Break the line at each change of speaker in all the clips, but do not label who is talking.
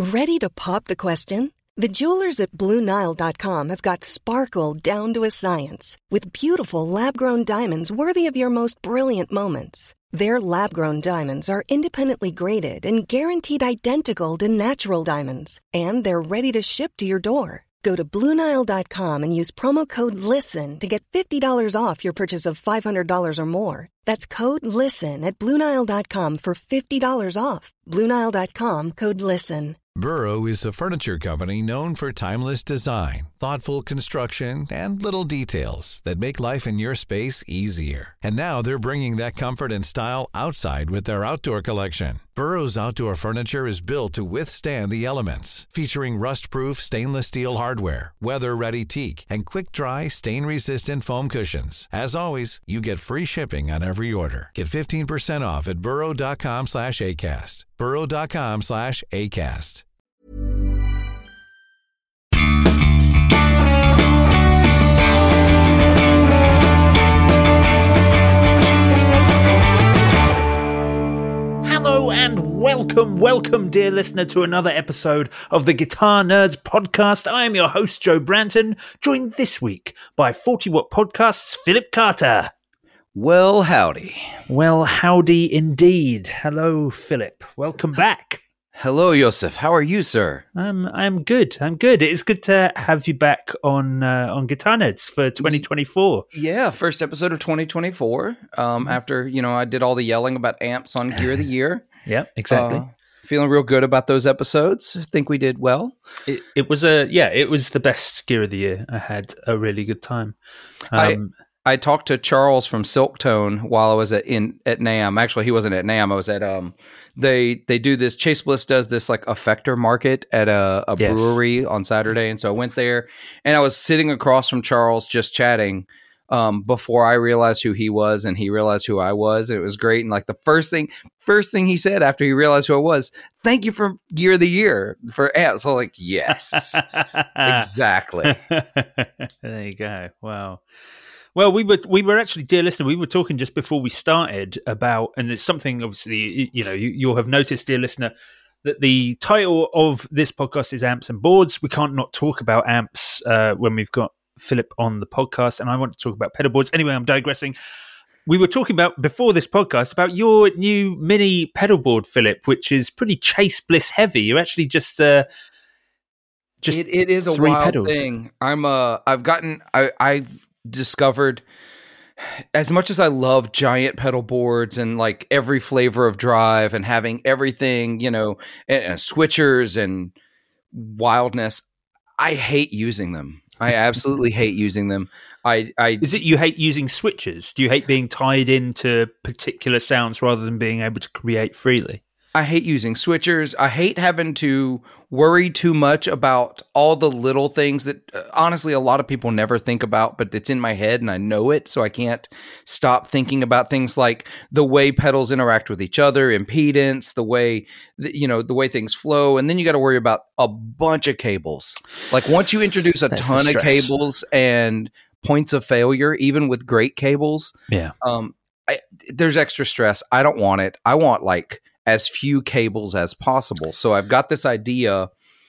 Ready to pop the question? The jewelers at BlueNile.com have got sparkle down to a science with beautiful lab-grown diamonds worthy of your most brilliant moments. Their lab-grown diamonds are independently graded and guaranteed identical to natural diamonds, and they're ready to ship to your door. Go to BlueNile.com and use promo code LISTEN to get $50 off your purchase of $500 or more. That's code LISTEN at BlueNile.com for $50 off. BlueNile.com, code LISTEN.
Burrow is a furniture company known for timeless design, thoughtful construction, and little details that make life in your space easier. And now they're bringing that comfort and style outside with their outdoor collection. Burrow's outdoor furniture is built to withstand the elements, featuring rust-proof stainless steel hardware, weather-ready teak, and quick-dry, stain-resistant foam cushions. As always, you get free shipping on every order. Get 15% off at burrow.com/ACAST. burrow.com/ACAST.
Hello and welcome, dear listener, to another episode of the Guitar Nerds podcast. I am your host, Joe Branton, joined this week by 40 Watt Podcast's Philip Carter.
Well, howdy.
Well, howdy indeed. Hello, Philip. Welcome back.
Hello, Joseph. How are you, sir?
I'm good. It's good to have you back on Guitar Nerds for 2024.
Yeah, first episode of 2024. After, I did all the yelling about amps on Gear of the Year.
Yeah, exactly.
Feeling real good about those episodes. I think we did well.
It was the best Gear of the Year. I had a really good time.
I talked to Charles from Silktone while I was at NAMM. Actually, he wasn't at NAMM. I was at they do this. Chase Bliss does this like effector market at a brewery on Saturday, and so I went there, and I was sitting across from Charles just chatting before I realized who he was, and he realized who I was. And it was great. And like the first thing he said after he realized who I was, "Thank you for Gear of the Year for amps." So like, yes, exactly.
There you go. Wow. Well, we were actually, dear listener, we were talking just before we started about, and it's something obviously, you'll have noticed, dear listener, that the title of this podcast is Amps and Boards. We can't not talk about amps when we've got Philip on the podcast, and I want to talk about pedal boards. Anyway, I'm digressing. We were talking about, before this podcast, about your new mini pedal board, Philip, which is pretty Chase Bliss heavy. You're actually just it is a wild pedals.
Thing. I've discovered, as much as I love giant pedal boards and like every flavor of drive and having everything, and switchers and wildness, I hate using them. I absolutely hate using them.
Is it you hate using switchers? Do you hate being tied into particular sounds rather than being able to create freely?
I hate using switchers. I hate having to worry too much about all the little things that honestly a lot of people never think about, but it's in my head and I know it, so I can't stop thinking about things like the way pedals interact with each other, impedance, the way things flow, and then you got to worry about a bunch of cables. Like once you introduce a ton of cables and points of failure, even with great cables, there's extra stress. I don't want it. I want like as few cables as possible. So I've got this idea.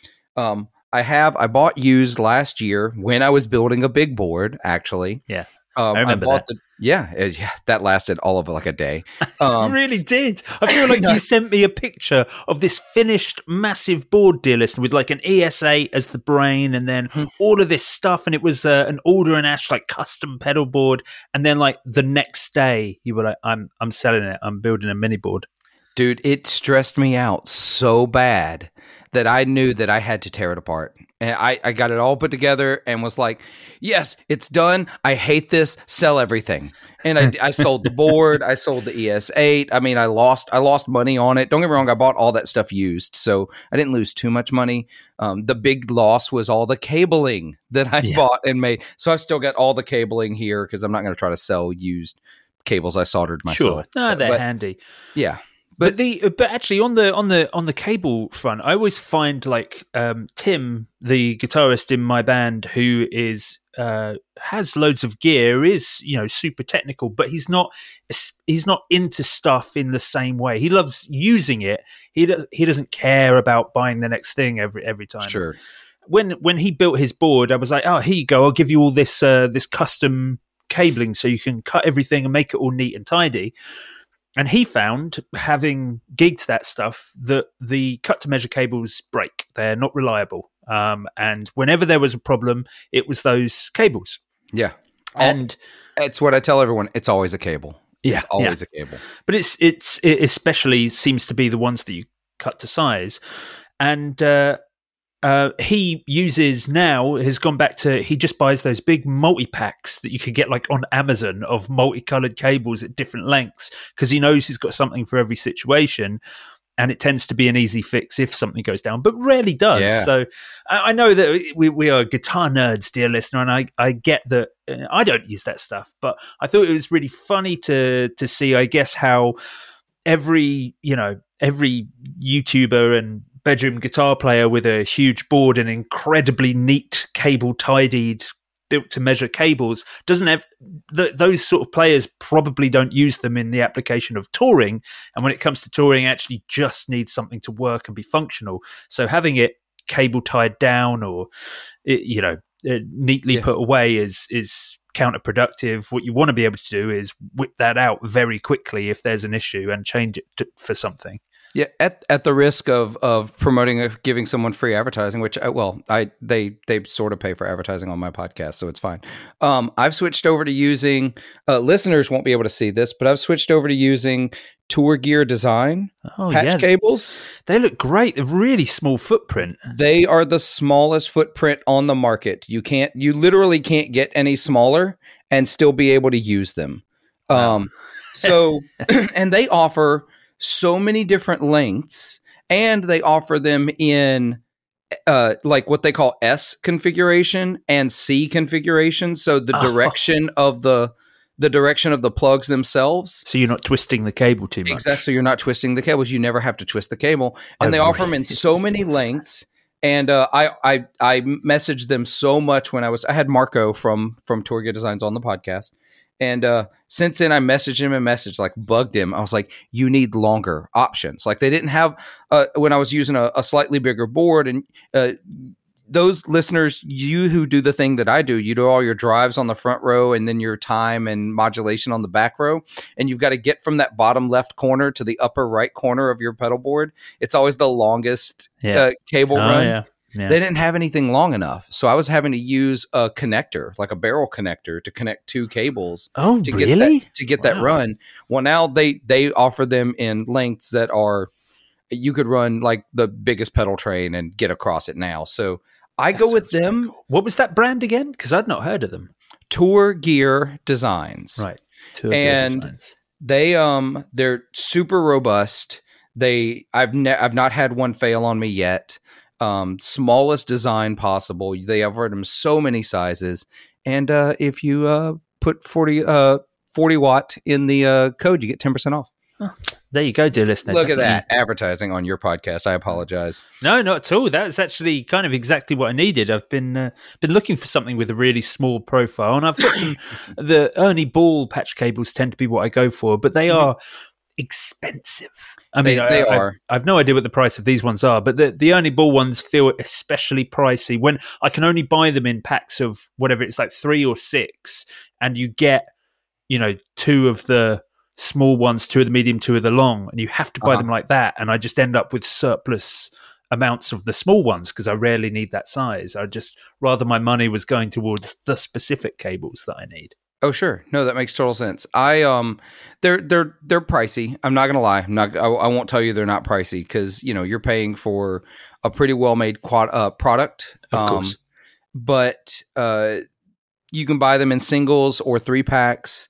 I bought used last year when I was building a big board, actually.
Yeah. I remember that.
That lasted all of like a day.
It really did. I feel like you sent me a picture of this finished massive board, dear listener, with like an ES8 as the brain and then all of this stuff. And it was an Alder and Ash like custom pedal board. And then like the next day you were like, I'm selling it. I'm building a mini board.
Dude, it stressed me out so bad that I knew that I had to tear it apart. And I got it all put together and was like, yes, it's done. I hate this. Sell everything. And I sold the board. I sold the ES8. I mean, I lost money on it. Don't get me wrong. I bought all that stuff used, so I didn't lose too much money. The big loss was all the cabling that I bought and made. So I still got all the cabling here because I'm not going to try to sell used cables I soldered myself.
Sure. They're handy.
Yeah.
But actually on the cable front, I always find like Tim, the guitarist in my band, who is has loads of gear, is super technical, but he's not into stuff in the same way. He loves using it. He doesn't care about buying the next thing every time.
Sure.
When he built his board, I was like, oh, here you go. I'll give you all this custom cabling so you can cut everything and make it all neat and tidy. And he found, having gigged that stuff, that the cut-to-measure cables break. They're not reliable. And whenever there was a problem, it was those cables.
Yeah.
And
it's what I tell everyone. It's always a cable.
Yeah.
It's always a cable.
But it especially seems to be the ones that you cut to size. And he uses now, has gone back to, he just buys those big multi-packs that you could get like on Amazon of multicolored cables at different lengths, because he knows he's got something for every situation, and it tends to be an easy fix if something goes down, but rarely does.
Yeah.
So I know that we are guitar nerds, dear listener, and I get that I don't use that stuff, but I thought it was really funny to see, I guess, how every YouTuber and bedroom guitar player with a huge board and incredibly neat cable tidied built to measure cables doesn't have those sort of players probably don't use them in the application of touring, and when it comes to touring actually just needs something to work and be functional. So having it cable tied down or neatly put away is counterproductive. What you want to be able to do is whip that out very quickly if there's an issue and change it for something.
Yeah, at the risk of promoting giving someone free advertising, which they sort of pay for advertising on my podcast, so it's fine. I've switched over to using listeners won't be able to see this, but I've switched over to using Tour Gear Design patch cables.
They look great. They're really small footprint.
They are the smallest footprint on the market. You literally can't get any smaller and still be able to use them. So and they offer so many different lengths, and they offer them in like what they call S configuration and C configuration. So the direction of the plugs themselves.
So you're not twisting the cable too much.
Exactly. So you're not twisting the cables. You never have to twist the cable. And they offer them in so many lengths. And I messaged them so much when I had Marco from Tour Gear Designs on the podcast. And since then, I messaged him bugged him. I was like, you need longer options. Like they didn't have, when I was using a slightly bigger board. And those listeners, you who do the thing that I do, you do all your drives on the front row and then your time and modulation on the back row. And you've got to get from that bottom left corner to the upper right corner of your pedal board. It's always the longest cable run. Yeah. Yeah. They didn't have anything long enough. So I was having to use a connector, like a barrel connector, to connect two cables to get that run. Well, now they offer them in lengths that are, you could run like the biggest pedal train and get across it now. So I go with them.
Cool. What was that brand again? Because I'd not heard of them.
Tour Gear Designs.
Right. Gear Designs.
They're super robust. I've not had one fail on me yet. Smallest design possible. They offer them so many sizes, and if you put 40 watt in the code, you get 10% off.
Oh, there you go, dear listener.
Look at that advertising on your podcast. I apologize.
No, not at all. That's actually kind of exactly what I needed. I've been looking for something with a really small profile, and I've got some. The Ernie Ball patch cables tend to be what I go for, but they are expensive. I mean, they are. I've no idea what the price of these ones are, but the Ernie Ball ones feel especially pricey when I can only buy them in packs of whatever it's like 3 or 6, and you get, two of the small ones, 2 of the medium, 2 of the long, and you have to buy them like that. And I just end up with surplus amounts of the small ones because I rarely need that size. I just rather my money was going towards the specific cables that I need.
Oh, sure. No, that makes total sense. They're pricey. I'm not going to lie. I won't tell you they're not pricey because, you're paying for a pretty well-made product.
Of course.
But you can buy them in singles or 3-packs.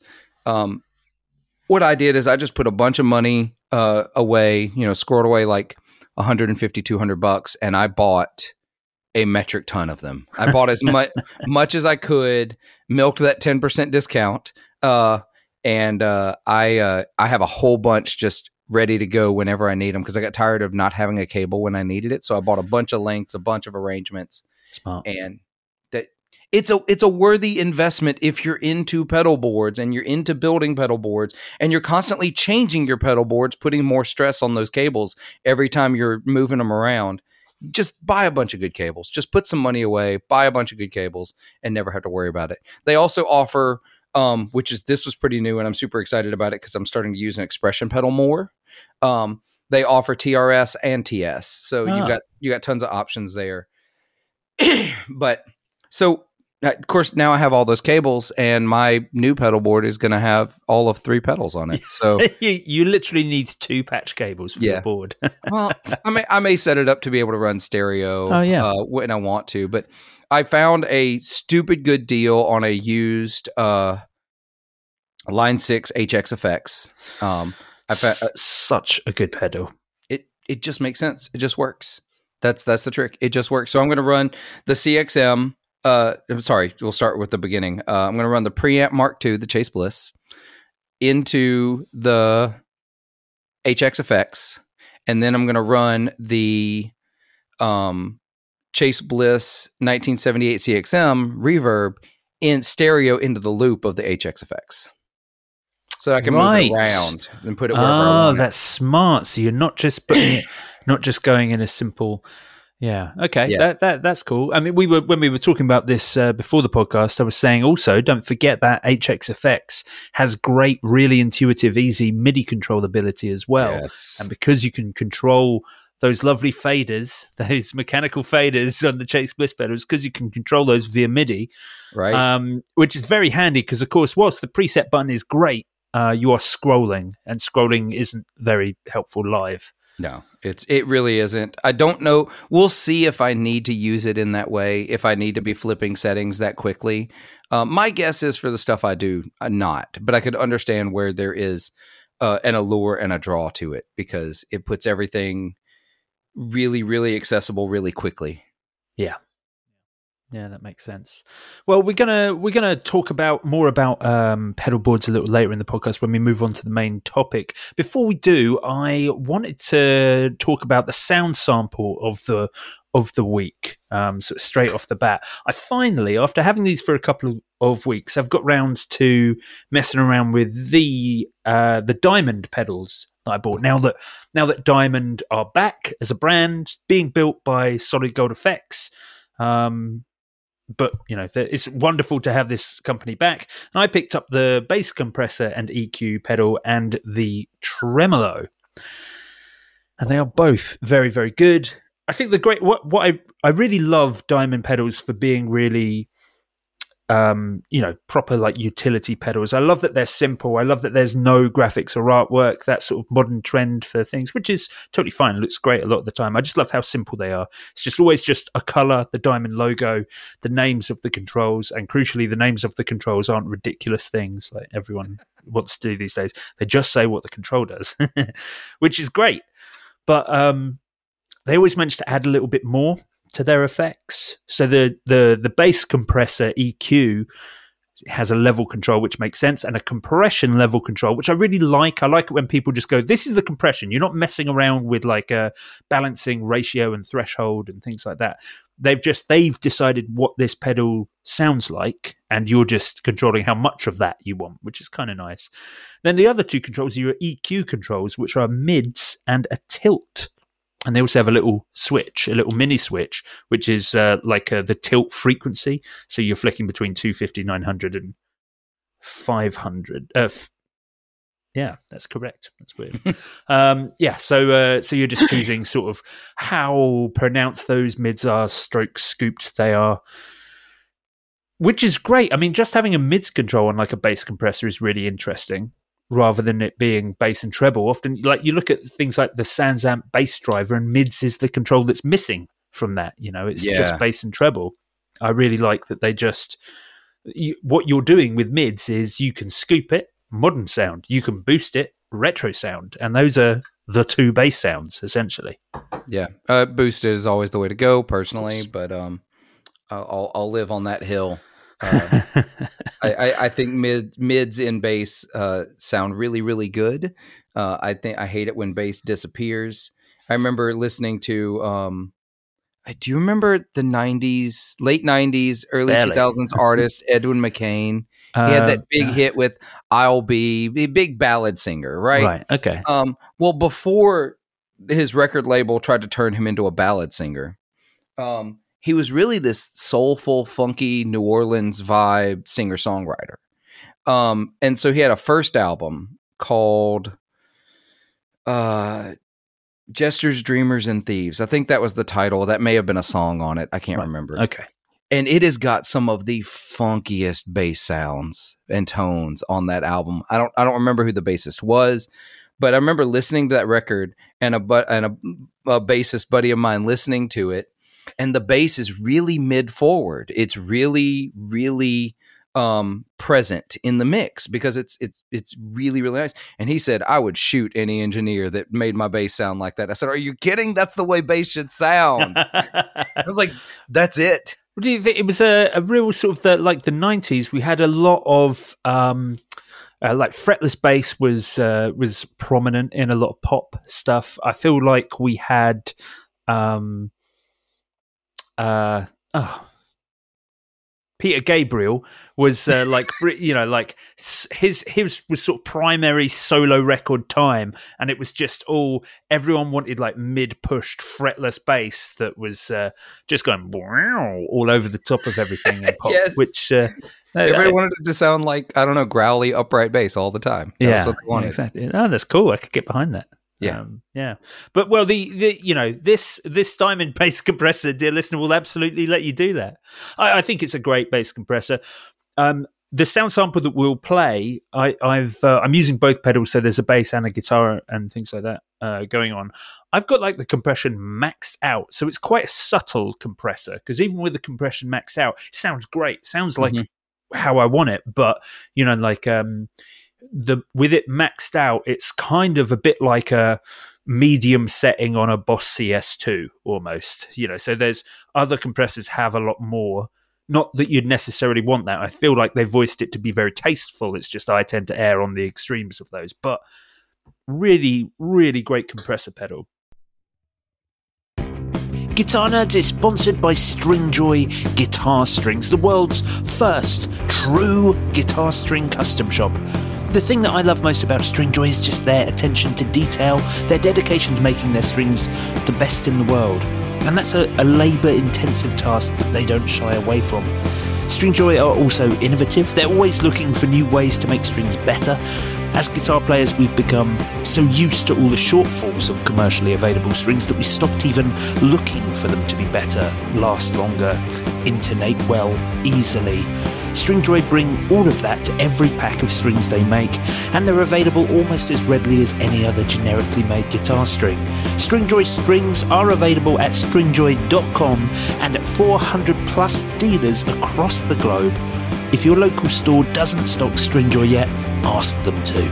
What I did is I just put a bunch of money away, squirreled away like $150, $200, and I bought a metric ton of them. I bought as much as I could, milked that 10% discount, and I have a whole bunch just ready to go whenever I need them because I got tired of not having a cable when I needed it. So I bought a bunch of lengths, a bunch of arrangements.
Smart.
And It's a worthy investment if you're into pedal boards and you're into building pedal boards and you're constantly changing your pedal boards, putting more stress on those cables every time you're moving them around. Just buy a bunch of good cables. Just put some money away, buy a bunch of good cables, and never have to worry about it. They also offer, this was pretty new, and I'm super excited about it because I'm starting to use an expression pedal more. They offer TRS and TS, so you got tons of options there. But so. Of course, now I have all those cables, and my new pedal board is going to have all of 3 pedals on it. So
you literally need 2 patch cables for the board.
Well, I may set it up to be able to run stereo when I want to, but I found a stupid good deal on a used Line 6 HX Effects.
Such a good pedal.
It just makes sense. It just works. That's the trick. It just works. So I'm going to run the CXM. I'm sorry, we'll start with the beginning. I'm going to run the Preamp Mark II, the Chase Bliss, into the HX Effects, and then I'm going to run the Chase Bliss 1978 CXM reverb in stereo into the loop of the HX Effects. So I can move it around and put it wherever I want.
Oh, that's smart. So you're not just putting it, not just going in a simple... Yeah. Okay. Yeah. That's cool. I mean, when we were talking about this before the podcast, I was saying also don't forget that HX Effects has great, really intuitive, easy MIDI controllability as well.
Yes.
And because you can control those lovely faders, those mechanical faders on the Chase Bliss pedals, because you can control those via MIDI,
right?
Which is very handy because, of course, whilst the preset button is great, you are scrolling, and scrolling isn't very helpful live.
No, it really isn't. I don't know. We'll see if I need to use it in that way, if I need to be flipping settings that quickly. My guess is for the stuff I do, not. But I could understand where there is an allure and a draw to it because it puts everything really, really accessible really quickly.
Yeah. Yeah, that makes sense. Well, we're gonna talk more about pedal boards a little later in the podcast when we move on to the main topic. Before we do, I wanted to talk about the sound sample of the week. So straight off the bat, I finally, after having these for a couple of weeks, I've got round to messing around with the Diamond pedals that I bought. Now that Diamond are back as a brand, being built by Solid Gold Effects. But, it's wonderful to have this company back. And I picked up the bass compressor and EQ pedal and the tremolo. And they are both very, very good. I think what I really love Diamond pedals for being really, proper like utility pedals. I love that they're simple. I love that there's no graphics or artwork, that sort of modern trend for things, which is totally fine. It looks great a lot of the time. I just love how simple they are. It's just always just a color, the Diamond logo, the names of the controls, and crucially, the names of the controls aren't ridiculous things like everyone wants to do these days. They just say what the control does, which is great. But they always manage to add a little bit more to their effects. So the bass compressor EQ has a level control, which makes sense, and a compression level control, which I really like. I like it when people just go, this is the compression. You're not messing around with like a balancing ratio and threshold and things like that. They've decided what this pedal sounds like, and you're just controlling how much of that you want, which is kind of nice. Then the other two controls are your EQ controls, which are mids and a tilt. And they also have a little switch, a little mini switch, which is the tilt frequency. So you're flicking between 250, 900, and 500. Yeah, that's correct. That's weird. So you're just choosing sort of how pronounced those mids are, stroke scooped they are, which is great. I mean, just having a mids control on like a bass compressor is really interesting, rather than it being bass and treble. Often, like you look at things like the SansAmp bass driver, and mids is the control that's missing from that. It's just bass and treble. I really like that they just... what you're doing with mids is you can scoop it, modern sound. You can boost it, retro sound. And those are the two bass sounds, essentially.
Yeah. Boosted is always the way to go, personally, but I'll live on that hill. I think mids in bass sound really, really good. I hate it when bass disappears. I remember listening to do you remember the 90s, late 90s, early
Barely.
2000s artist Edwin McCain? He had that big hit with I'll Be, a big ballad singer, right?
Right, okay.
Well, before his record label tried to turn him into a ballad singer, he was really this soulful, funky New Orleans vibe singer-songwriter. And so he had a first album called Jesters, Dreamers, and Thieves. I think that was the title. That may have been a song on it. I can't remember.
Okay.
And it has got some of the funkiest bass sounds and tones on that album. I don't remember who the bassist was, but I remember listening to that record and a bassist buddy of mine listening to it, and the bass is really mid forward. It's really, really present in the mix because it's really, really nice. And he said, I would shoot any engineer that made my bass sound like that. I said, are you kidding? That's the way bass should sound. I was like, that's it.
What do you think? It was a real sort of the 90s. We had a lot of like fretless bass was prominent in a lot of pop stuff. I feel like we had Peter Gabriel was his was sort of primary solo record time, and it was just everyone wanted like mid-pushed fretless bass that was just going all over the top of everything in pop.
Yes.
Which
everybody wanted it to sound like, I don't know, growly upright bass all the time. That's what they wanted.
Exactly. Oh, that's cool. I could get behind that.
Yeah.
But well, this Diamond bass compressor, dear listener, will absolutely let you do that. I think it's a great bass compressor. The sound sample that we'll play, I'm using both pedals, so there's a bass and a guitar and things like that going on. I've got like the compression maxed out, so it's quite a subtle compressor, because even with the compression maxed out, it sounds great. It sounds like how I want it, but with it maxed out, it's kind of a bit like a medium setting on a Boss CS2 almost. So there's other compressors have a lot more. Not that you'd necessarily want that. I feel like they voiced it to be very tasteful. It's just I tend to err on the extremes of those. But really, really great compressor pedal. Guitar Nerds is sponsored by Stringjoy Guitar Strings, the world's first true guitar string custom shop. The thing that I love most about Stringjoy is just their attention to detail, their dedication to making their strings the best in the world. And that's a labour-intensive task that they don't shy away from. Stringjoy are also innovative. They're always looking for new ways to make strings better. As guitar players, we've become so used to all the shortfalls of commercially available strings that we stopped even looking for them to be better, last longer, intonate well, easily. Stringjoy bring all of that to every pack of strings they make, and they're available almost as readily as any other generically made guitar string. Stringjoy strings are available at stringjoy.com and at 400 plus dealers across the globe. If your local store doesn't stock Stringjoy yet, ask them to.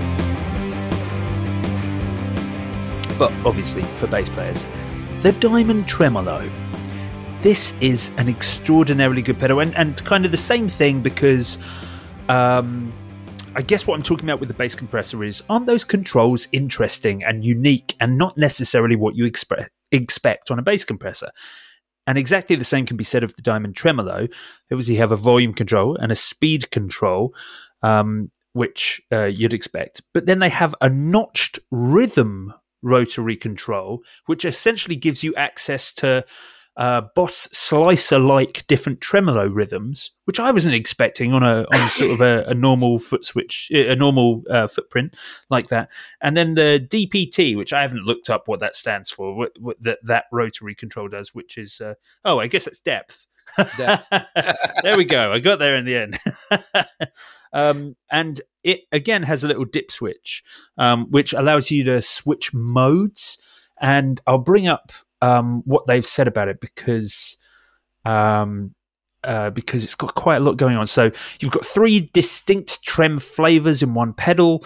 But obviously, for bass players, the Diamond Tremolo. This is an extraordinarily good pedal, and kind of the same thing, because I guess what I'm talking about with the bass compressor is, aren't those controls interesting and unique and not necessarily what you expect on a bass compressor? And exactly the same can be said of the Diamond Tremolo. Obviously, you have a volume control and a speed control, which you'd expect. But then they have a notched rhythm rotary control, which essentially gives you access to Boss Slicer-like different tremolo rhythms, which I wasn't expecting on sort of a normal foot switch, a normal footprint like that. And then the DPT, which I haven't looked up what that stands for, what that rotary control does, which is I guess that's depth. There we go. I got there in the end. And it again has a little dip switch, which allows you to switch modes. And I'll bring up what they've said about it, because it's got quite a lot going on. So you've got 3 distinct trem flavors in one pedal.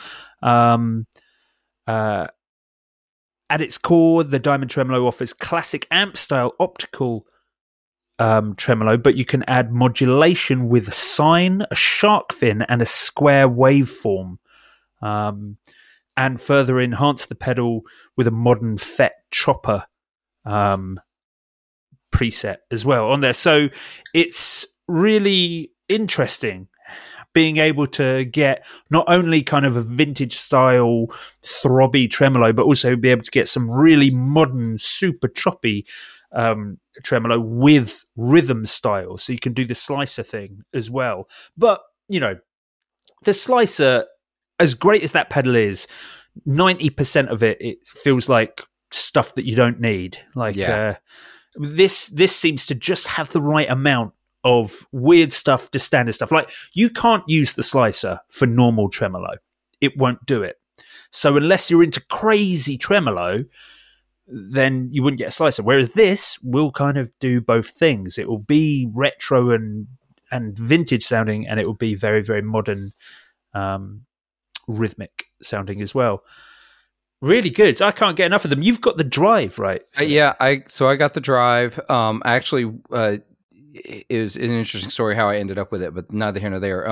At its core, the Diamond Tremolo offers classic amp-style optical tremolo, but you can add modulation with a sine, a shark fin, and a square waveform, and further enhance the pedal with a modern FET chopper preset as well on there. So it's really interesting being able to get not only kind of a vintage style throbby tremolo, but also be able to get some really modern, super choppy tremolo with rhythm style. So you can do the slicer thing as well. But, you know, the slicer, as great as that pedal is, 90% of it feels like stuff that you don't need. Like this seems to just have the right amount of weird stuff to standard stuff. Like, you can't use the slicer for normal tremolo. It won't do it. So unless you're into crazy tremolo, then you wouldn't get a slicer. Whereas this will kind of do both things. It will be retro and vintage sounding, and it will be very, very modern, rhythmic sounding as well. Really good. I can't get enough of them. You've got the Drive, right?
I got the Drive. Actually, it was an interesting story how I ended up with it, but neither here nor there.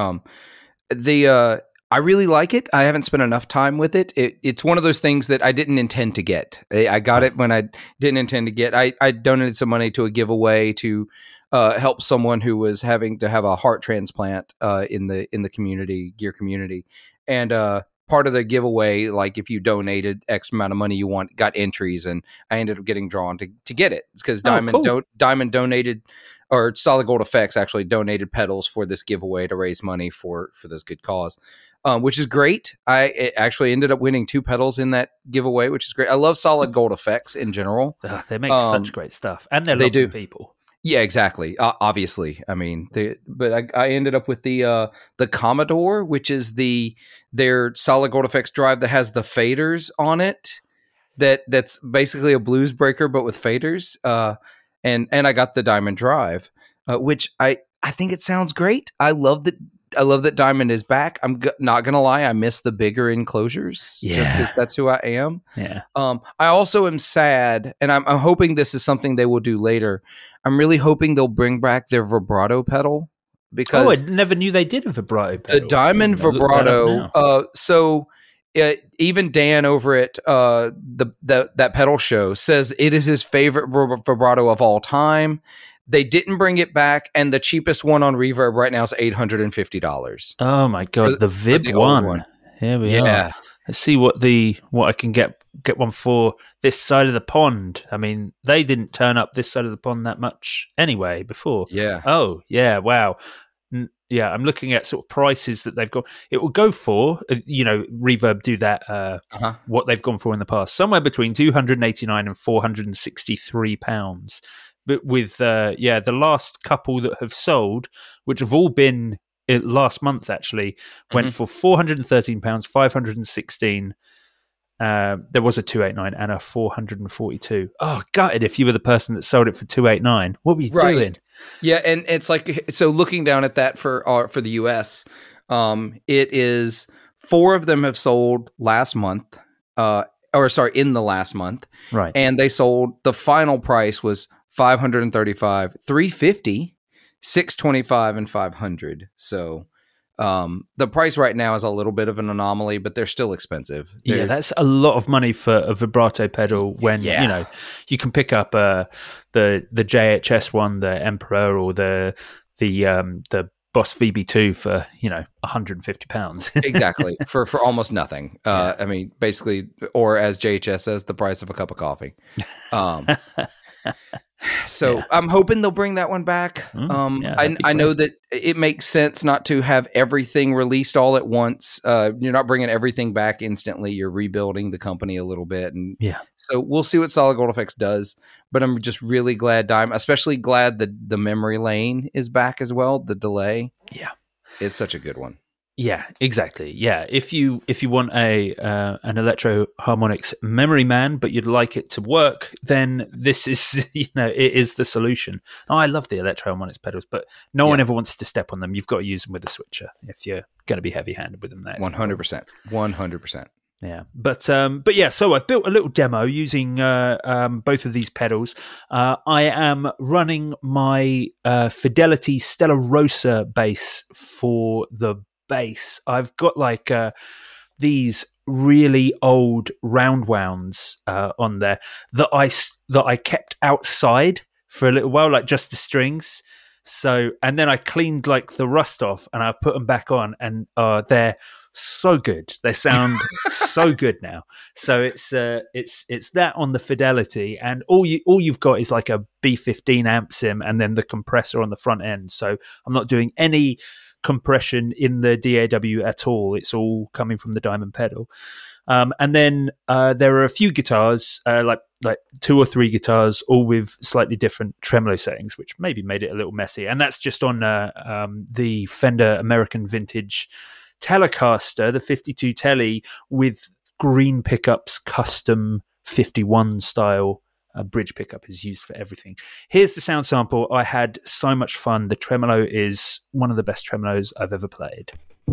I really like it. I haven't spent enough time with it. It's one of those things that I didn't intend to get. I got it when I didn't intend to get. I donated some money to a giveaway to help someone who was having to have a heart transplant in the community, gear community, and part of the giveaway, like if you donated X amount of money, got entries, and I ended up getting drawn to get it. It's because Diamond donated, or Solid Gold Effects actually donated pedals for this giveaway to raise money for this good cause, which is great. I actually ended up winning 2 pedals in that giveaway, which is great. I love Solid Gold Effects in general.
They make such great stuff, and they're lovely people.
Yeah, exactly. Obviously, I mean, but I ended up with the Commodore, which is their Solid Gold Effects drive that has the faders on it. That's basically a blues breaker, but with faders. And I got the Diamond Drive, which I think it sounds great. I love that Diamond is back. I'm not gonna lie, I miss the bigger enclosures, just because that's who I am.
Yeah.
I also am sad, and I'm hoping this is something they will do later. I'm really hoping they'll bring back their vibrato pedal, because
I never knew they did a vibrato pedal.
The Diamond vibrato. Even Dan over at that pedal show says it is his favorite vibrato of all time. They didn't bring it back, and the cheapest one on Reverb right now is $850.
Oh my god, the Vib one. Here we are. Let's see what I can get one for this side of the pond. I mean, they didn't turn up this side of the pond that much anyway before.
Yeah.
Oh yeah. Wow. Yeah, I'm looking at sort of prices that they've got. It will go for, Reverb do that, what they've gone for in the past, somewhere between £289 and £463. But with, the last couple that have sold, which have all been last month actually, went for £413, £516. There was a 289 and a 442. Oh, gutted if you were the person that sold it for 289. What were you doing?
Yeah, and it's like, so looking down at that for the US, it is 4 of them have sold last month, in the last month,
right?
And they sold, the final price was $535, $350, $625, and $500. So the price right now is a little bit of an anomaly, but they're still expensive.
That's a lot of money for a vibrato pedal when you can pick up the JHS one, the Emperor, or the Boss VB2 for £150.
Exactly, for almost nothing. I mean, basically, or as JHS says, the price of a cup of coffee. So I'm hoping they'll bring that one back. I know that it makes sense not to have everything released all at once. You're not bringing everything back instantly. You're rebuilding the company a little bit. And so we'll see what Solid Gold Effects does. But I'm just really glad especially glad that the memory lane is back as well. The delay.
Yeah.
It's such a good one.
Yeah, exactly. Yeah, if you want an Electro Harmonix Memory Man, but you'd like it to work, then this is it is the solution. Oh, I love the Electro Harmonix pedals, but no one ever wants to step on them. You've got to use them with a switcher if you're going to be heavy-handed with them.
100%.
Yeah, but yeah. So I've built a little demo using both of these pedals. I am running my Fidelity Stella Rosa bass for the bass. I've got like these really old round wounds on there that I kept outside for a little while, like just the strings. So, and then I cleaned like the rust off and I put them back on, and they're so good. They sound so good now. So it's that on the fidelity, and all you've got is like a B15 amp sim and then the compressor on the front end. So I'm not doing any compression in the DAW at all. It's all coming from the Diamond pedal. And then there are a few guitars, like 2 or 3 guitars, all with slightly different tremolo settings, which maybe made it a little messy. And that's just on the Fender American Vintage Telecaster, the 52 Tele, with green pickups, custom 51 style bridge pickup is used for everything. Here's the sound sample. I had so much fun. The tremolo is one of the best tremolos I've ever played.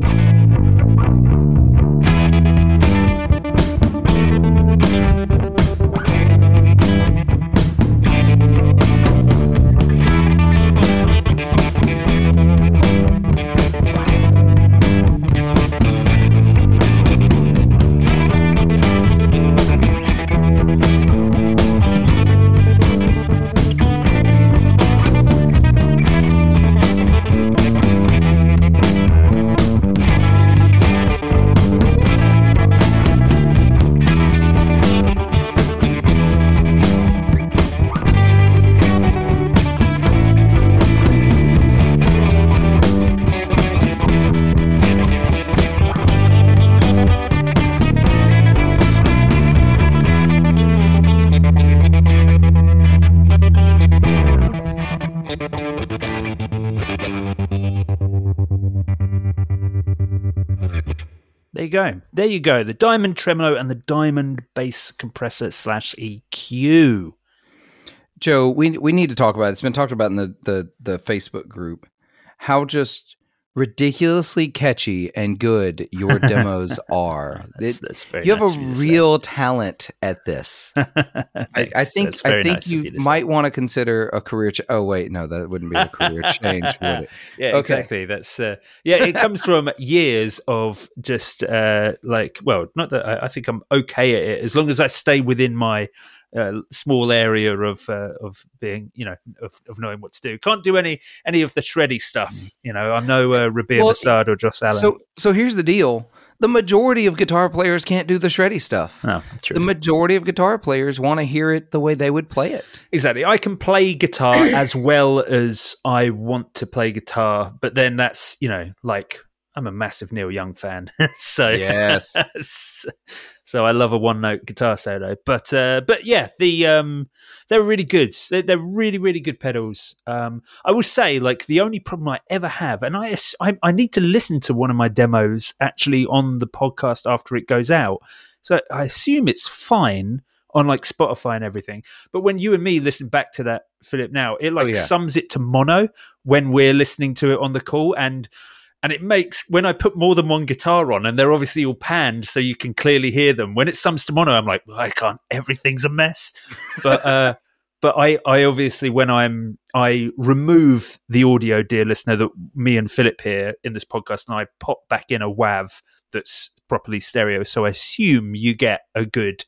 There you go. The Diamond Tremolo and the Diamond Bass Compressor /EQ.
Joe, we need to talk about it. It's been talked about in the Facebook group. How just ridiculously catchy and good your demos are.
That's very
you have
nice
a real talent at this. I think you might want to consider a career oh wait, no, that wouldn't be a career change, would it?
Yeah, okay. Exactly. That's it comes from years of just not that I think I'm okay at it as long as I stay within my small area of being, of knowing what to do. Can't do any of the shreddy stuff. I'm no Rabir Massad or Joss Allen.
So here's the deal. The majority of guitar players can't do the shreddy stuff.
Oh, true.
The majority of guitar players want to hear it the way they would play it.
Exactly. I can play guitar as well as I want to play guitar, but then that's, I'm a massive Neil Young fan. So
yes.
So I love a one-note guitar solo, but yeah, they're really good. They're really, really good pedals. I will say, like, the only problem I ever have, and I need to listen to one of my demos actually on the podcast after it goes out. So I assume it's fine on like Spotify and everything. But when you and me listen back to that, Philip, now it sums it to mono when we're listening to it on the call, and it makes, when I put more than one guitar on, and they're obviously all panned so you can clearly hear them, when it sums to mono, I'm like, I can't, everything's a mess. But I obviously, when I remove the audio, dear listener, that me and Philip hear in this podcast, and I pop back in a WAV that's properly stereo. So I assume you get a good,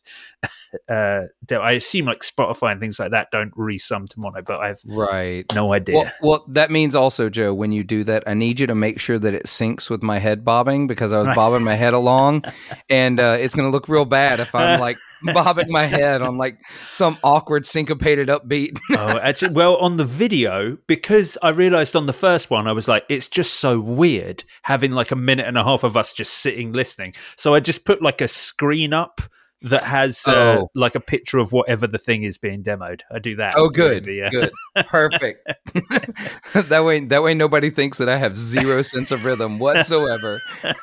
I assume like Spotify and things like that don't resum to mono, but I have no idea.
Well, that means also, Joe, when you do that, I need you to make sure that it syncs with my head bobbing, because I was bobbing my head along, and it's going to look real bad if I'm like bobbing my head on like some awkward syncopated upbeat.
Oh, actually, well, on the video, because I realized on the first one, I was like, it's just so weird having like a minute and a half of us just sitting listening. So I just put like a screen up that has like a picture of whatever the thing is being demoed. I do that.
Oh, good. Good. Perfect. That way nobody thinks that I have zero sense of rhythm whatsoever.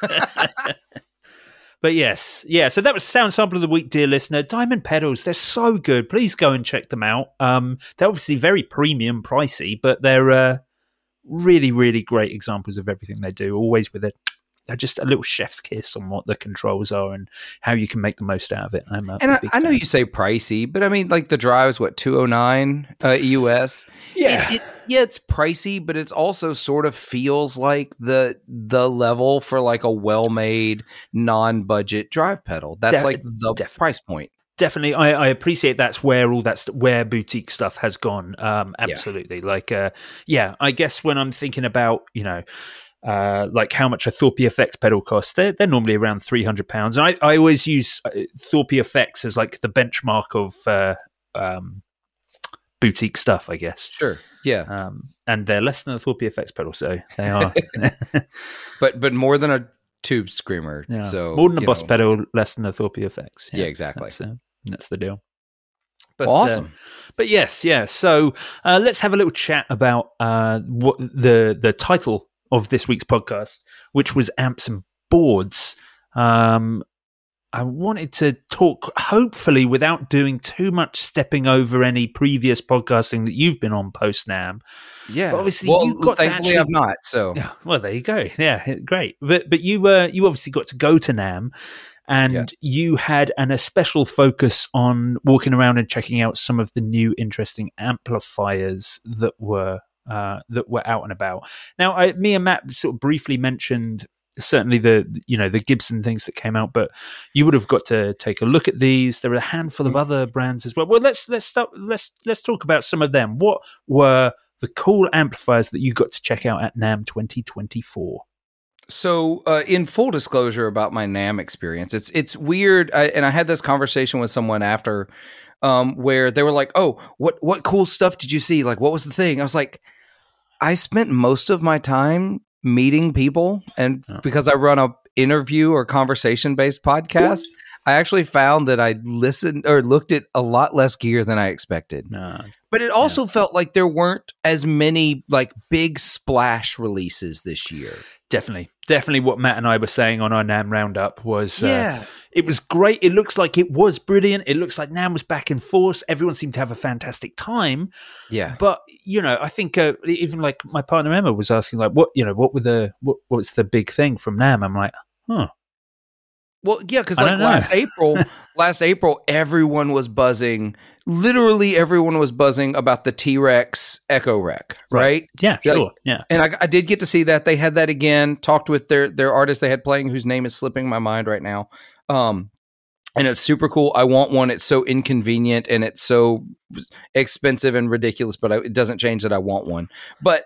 But yes. Yeah. So that was Sound Sample of the Week, dear listener. Diamond pedals, they're so good. Please go and check them out. They're obviously very premium pricey, but they're really, really great examples of everything they do, always with they're just a little chef's kiss on what the controls are and how you can make the most out of it. I
know you say pricey, but I mean, like the drive's what, $209 EUS?
Yeah.
It's pricey, but it's also sort of feels like the level for like a well-made, non-budget drive pedal. That's the price point.
definitely. I appreciate that's where all that's where boutique stuff has gone. Absolutely. Yeah. I guess when I'm thinking about, like how much a Thorpe FX pedal costs, they're normally around £300. And I always use Thorpe FX as like the benchmark of boutique stuff, I guess.
Sure. Yeah.
And they're less than a Thorpe FX pedal, so they are.
but more than a tube screamer.
Yeah.
So
more than a Boss pedal, less than a Thorpe FX.
Yeah, exactly.
That's the deal. But,
awesome.
But yes, yeah. So let's have a little chat about what the title of this week's podcast, which was Amps and Boards. I wanted to talk, hopefully, without doing too much stepping over any previous podcasting that you've been on post NAMM.
Yeah,
but obviously, you got
thankfully
to
I've not. So,
yeah, well, there you go. Yeah, great. But you obviously got to go to NAMM, and you had a special focus on walking around and checking out some of the new interesting amplifiers that were out and about. Now, me and Matt sort of briefly mentioned certainly the Gibson things that came out, but you would have got to take a look at these. There are a handful of other brands as well. Well, let's talk about some of them. What were the cool amplifiers that you got to check out at NAMM 2024?
So, in full disclosure about my NAMM experience, it's weird. And I had this conversation with someone after, where they were like, "Oh, what cool stuff did you see? Like, what was the thing?" I was like, I spent most of my time meeting people, and because I run a interview or conversation based podcast, I actually found that I listened or looked at a lot less gear than I expected. But it also felt like there weren't as many like big splash releases this year.
Definitely what Matt and I were saying on our NAMM roundup was it was great. It looks like it was brilliant. It looks like NAMM was back in force. Everyone seemed to have a fantastic time. Yeah. But, I think even like my partner Emma was asking like, what's the big thing from NAMM? I'm like,
Well, yeah, because like last April, everyone was buzzing. Literally, everyone was buzzing about the T-Rex Echo Rec, right?
Yeah, sure. Yeah,
and I did get to see that. They had that again. Talked with their artist they had playing, whose name is slipping my mind right now. And it's super cool. I want one. It's so inconvenient and it's so expensive and ridiculous, but it doesn't change that I want one. But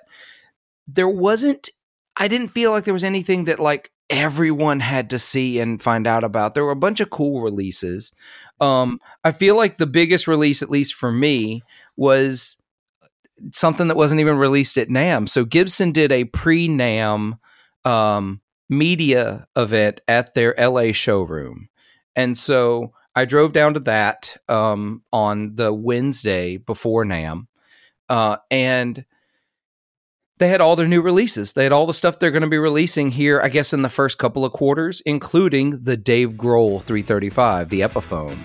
I didn't feel like there was anything that like everyone had to see and find out about. There were a bunch of cool releases. I feel like the biggest release, at least for me, was something that wasn't even released at NAMM. So Gibson did a pre-NAMM media event at their LA showroom. And so I drove down to that on the Wednesday before NAMM. And they had all their new releases. They had all the stuff they're going to be releasing here, I guess, in the first couple of quarters, including the Dave Grohl 335, the Epiphone.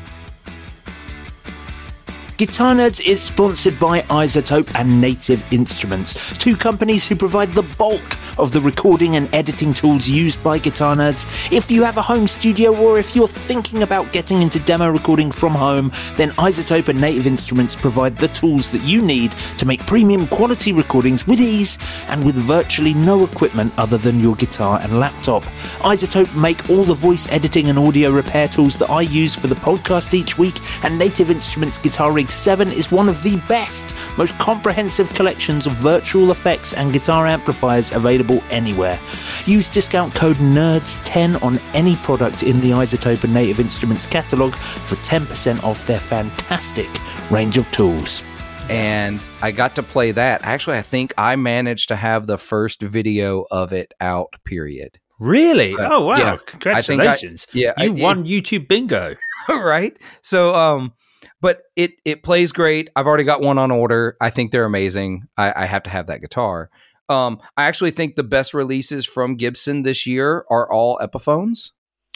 Guitar Nerds is sponsored by iZotope and Native Instruments, two companies who provide the bulk of the recording and editing tools used by Guitar Nerds. If you have a home studio or if you're thinking about getting into demo recording from home, then iZotope and Native Instruments provide the tools that you need to make premium quality recordings with ease and with virtually no equipment other than your guitar and laptop. iZotope make all the voice editing and audio repair tools that I use for the podcast each week, and Native Instruments Guitar Rig 7 is one of the best, most comprehensive collections of virtual effects and guitar amplifiers available anywhere. Use discount code NERDS10 on any product in the iZotope and Native Instruments catalogue for 10% off their fantastic range of tools.
And I got to play that. Actually, I think I managed to have the first video of it out, period.
Really? Oh, wow. Yeah, congratulations. You won YouTube bingo.
Right? So, but it plays great. I've already got one on order. I think they're amazing. I have to have that guitar. I actually think the best releases from Gibson this year are all Epiphones.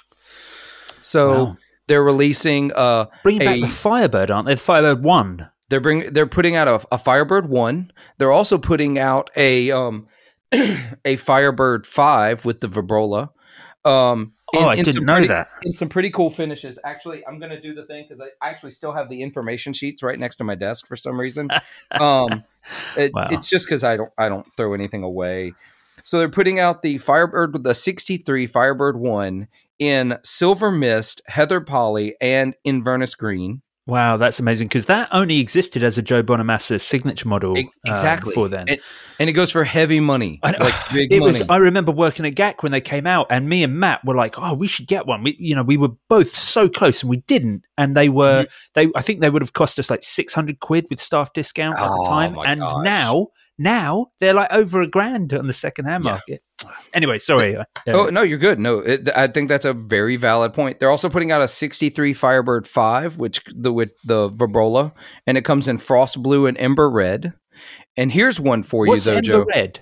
So they're releasing
bringing back the Firebird, aren't they? The Firebird 1.
They're putting out a Firebird 1. They're also putting out a a Firebird 5 with the Vibrola.
I didn't know that.
In some pretty cool finishes. Actually, I'm going to do the thing because I actually still have the information sheets right next to my desk for some reason. It's just because I don't throw anything away. So they're putting out the Firebird with the 63 Firebird 1 in Silver Mist, Heather Poly, and Inverness Green.
Wow, that's amazing, because that only existed as a Joe Bonamassa signature model
Exactly.
before then.
And it goes for heavy money, like big money.
I remember working at GAC when they came out, and me and Matt were like, "Oh, we should get one." We were both so close, and we didn't. And they were, I think they would have cost us like 600 quid with staff discount at the time. And
gosh.
now they're like over $1,000 on the secondhand market. Anyway, sorry.
Oh, no, you're good. No, I think that's a very valid point. They're also putting out a 63 Firebird 5, with the Vibrola, and it comes in Frost Blue and Ember Red. And here's one for
What's
you, though,
Ember
Joe.
Red?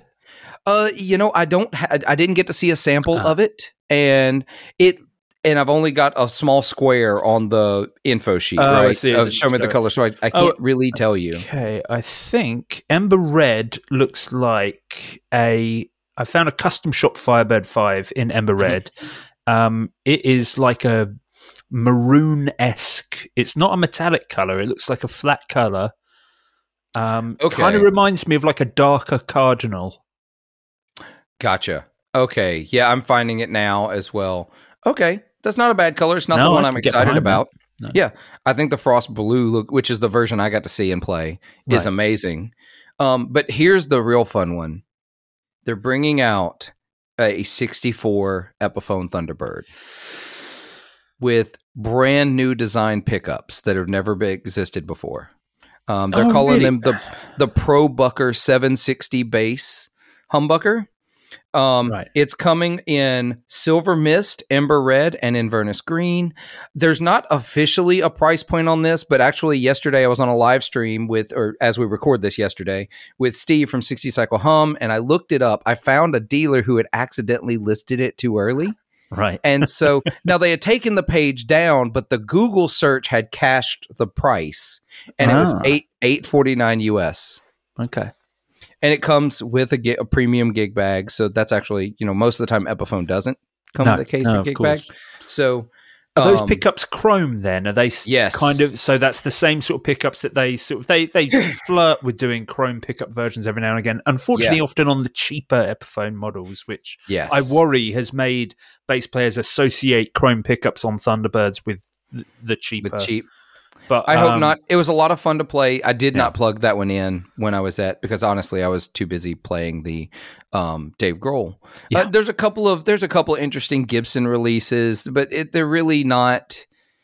I didn't get to see a sample of it, and I've only got a small square on the info sheet, right?
I see.
Show me the color, so I can't really tell you.
Okay, I think Ember Red looks like I found a custom shop Firebird 5 in Ember Red. It is like a maroon-esque. It's not a metallic color. It looks like a flat color. Kind of reminds me of like a darker Cardinal.
Gotcha. Okay. Yeah, I'm finding it now as well. Okay. That's not a bad color. It's not the one I'm excited about.
No.
Yeah. I think the Frost Blue look, which is the version I got to see and play, is amazing. But here's the real fun one. They're bringing out a 64 Epiphone Thunderbird with brand new design pickups that have never existed before. They're calling them the Pro Bucker 760 bass humbucker. It's coming in Silver Mist, Ember Red, and Inverness Green. There's not officially a price point on this, but actually yesterday I was on a live stream as we record this yesterday, with Steve from 60 Cycle Hum, and I looked it up. I found a dealer who had accidentally listed it too early.
Right.
And so now they had taken the page down, but the Google search had cached the price, and it was $849 US.
Okay.
And it comes with a premium gig bag. So that's actually, most of the time Epiphone doesn't come with a case of gig bag. So
are those pickups chrome then? Are they kind of, so that's the same sort of pickups that they flirt with doing chrome pickup versions every now and again. Unfortunately, often on the cheaper Epiphone models, which I worry has made bass players associate chrome pickups on Thunderbirds with the cheaper. But
I hope not. It was a lot of fun to play. I did not plug that one in when I was because honestly I was too busy playing the Dave Grohl. Yeah. There's a couple of interesting Gibson releases, but they're really not.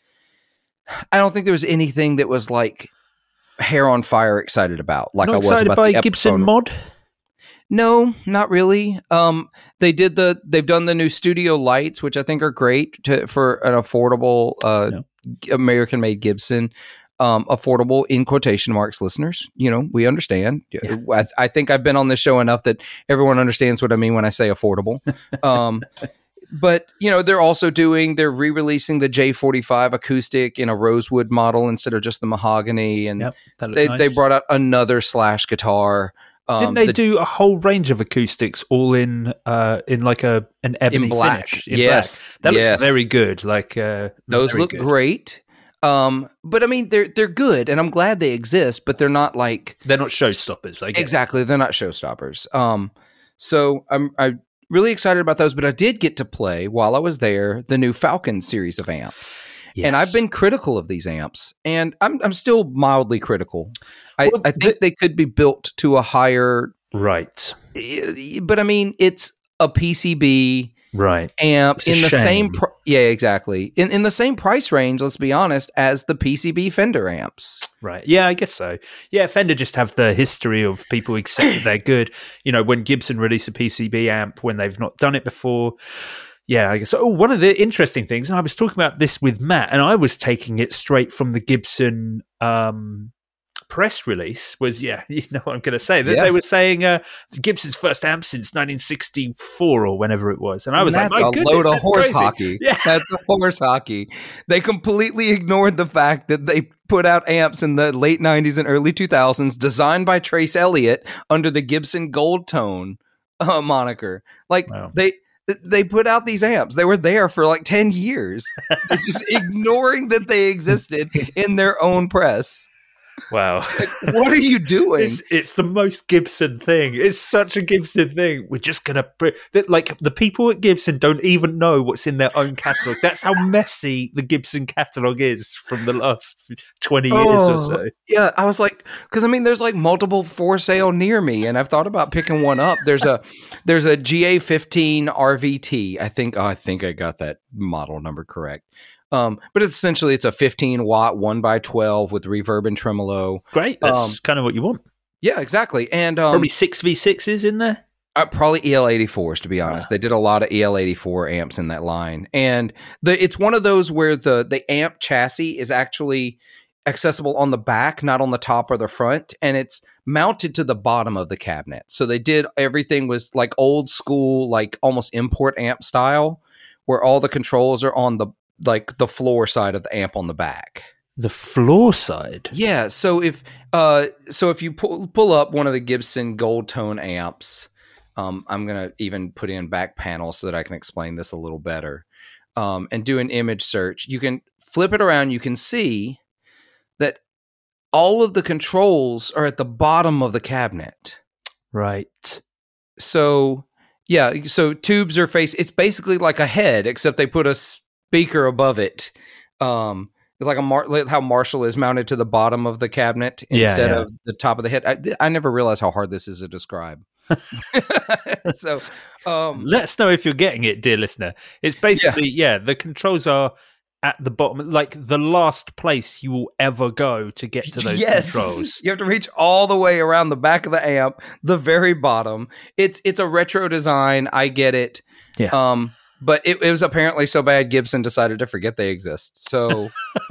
I don't think there was anything that was like hair on fire excited about. Like I was
excited
about
by
the
Gibson mod.
No, not really. They've done the new studio lights, which I think are great for an affordable American-made Gibson, affordable in quotation marks, listeners. We understand. Yeah. I think I've been on this show enough that everyone understands what I mean when I say affordable. But they're re-releasing the J45 acoustic in a rosewood model instead of just the mahogany, and they brought out another Slash guitar.
Didn't they do a whole range of acoustics all in like an ebony
black
finish?
Yes,
that looks very good. Like
those look great. But I mean, they're good, and I'm glad they exist. But they're not
showstoppers.
Exactly, they're not showstoppers. So I'm really excited about those. But I did get to play while I was there the new Falcon series of amps. Yes. And I've been critical of these amps, and I'm still mildly critical. I think they could be built to a higher but I mean, it's a PCB amp in the same exactly in the same price range. Let's be honest, as the PCB Fender amps.
Right. Yeah, I guess so. Yeah, Fender just have the history of people accept that they're good. When Gibson release a PCB amp when they've not done it before. Yeah, I guess. Oh, one of the interesting things, and I was talking about this with Matt, and I was taking it straight from the Gibson press release, was, you know what I'm going to say, that they were saying Gibson's first amp since 1964 or whenever it was. And I was like, my goodness,
load of horse
crazy.
Hockey.
Yeah.
That's a horse hockey. They completely ignored the fact that they put out amps in the late 90s and early 2000s designed by Trace Elliott under the Gibson Gold Tone moniker. Like, wow. They put out these amps. They were there for like 10 years. Just ignoring that they existed in their own press.
Wow.
Like, what are you doing?
It's the most Gibson thing. It's such a Gibson thing. We're just going to... Like, the people at Gibson don't even know what's in their own catalogue. That's how messy the Gibson catalogue is from the last 20 years or so.
Yeah, I was like... Because, I mean, there's like multiple for sale near me, and I've thought about picking one up. There's a GA15 RVT. I think I got that model number correct. But it's a 15 watt 1x12 with reverb and tremolo.
Great. That's kind of what you want.
Yeah, exactly. And
probably 6V6s in there.
Probably EL84s, to be honest. They did a lot of EL84 amps in that line, and it's one of those where the amp chassis is actually accessible on the back, not on the top or the front, and it's mounted to the bottom of the cabinet. So they did everything was like old school, like almost import amp style, where all the controls are on the floor side of the amp on the back.
The floor side?
Yeah. So if you pull up one of the Gibson Gold Tone amps, I'm going to even put in back panel so that I can explain this a little better, and do an image search. You can flip it around. You can see that all of the controls are at the bottom of the cabinet.
Right.
So, yeah. So tubes are it's basically like a head, except they put a speaker above it. It's like how Marshall is mounted to the bottom of the cabinet instead of the top of the head. I never realized how hard this is to describe. So let us know if you're getting it, dear listener. It's basically the controls are at the bottom, like the last place you will ever go to get to those controls. You have to reach all the way around the back of the amp, the very bottom. It's a retro design. I get it.
Yeah.
But it was apparently so bad Gibson decided to forget they exist. So,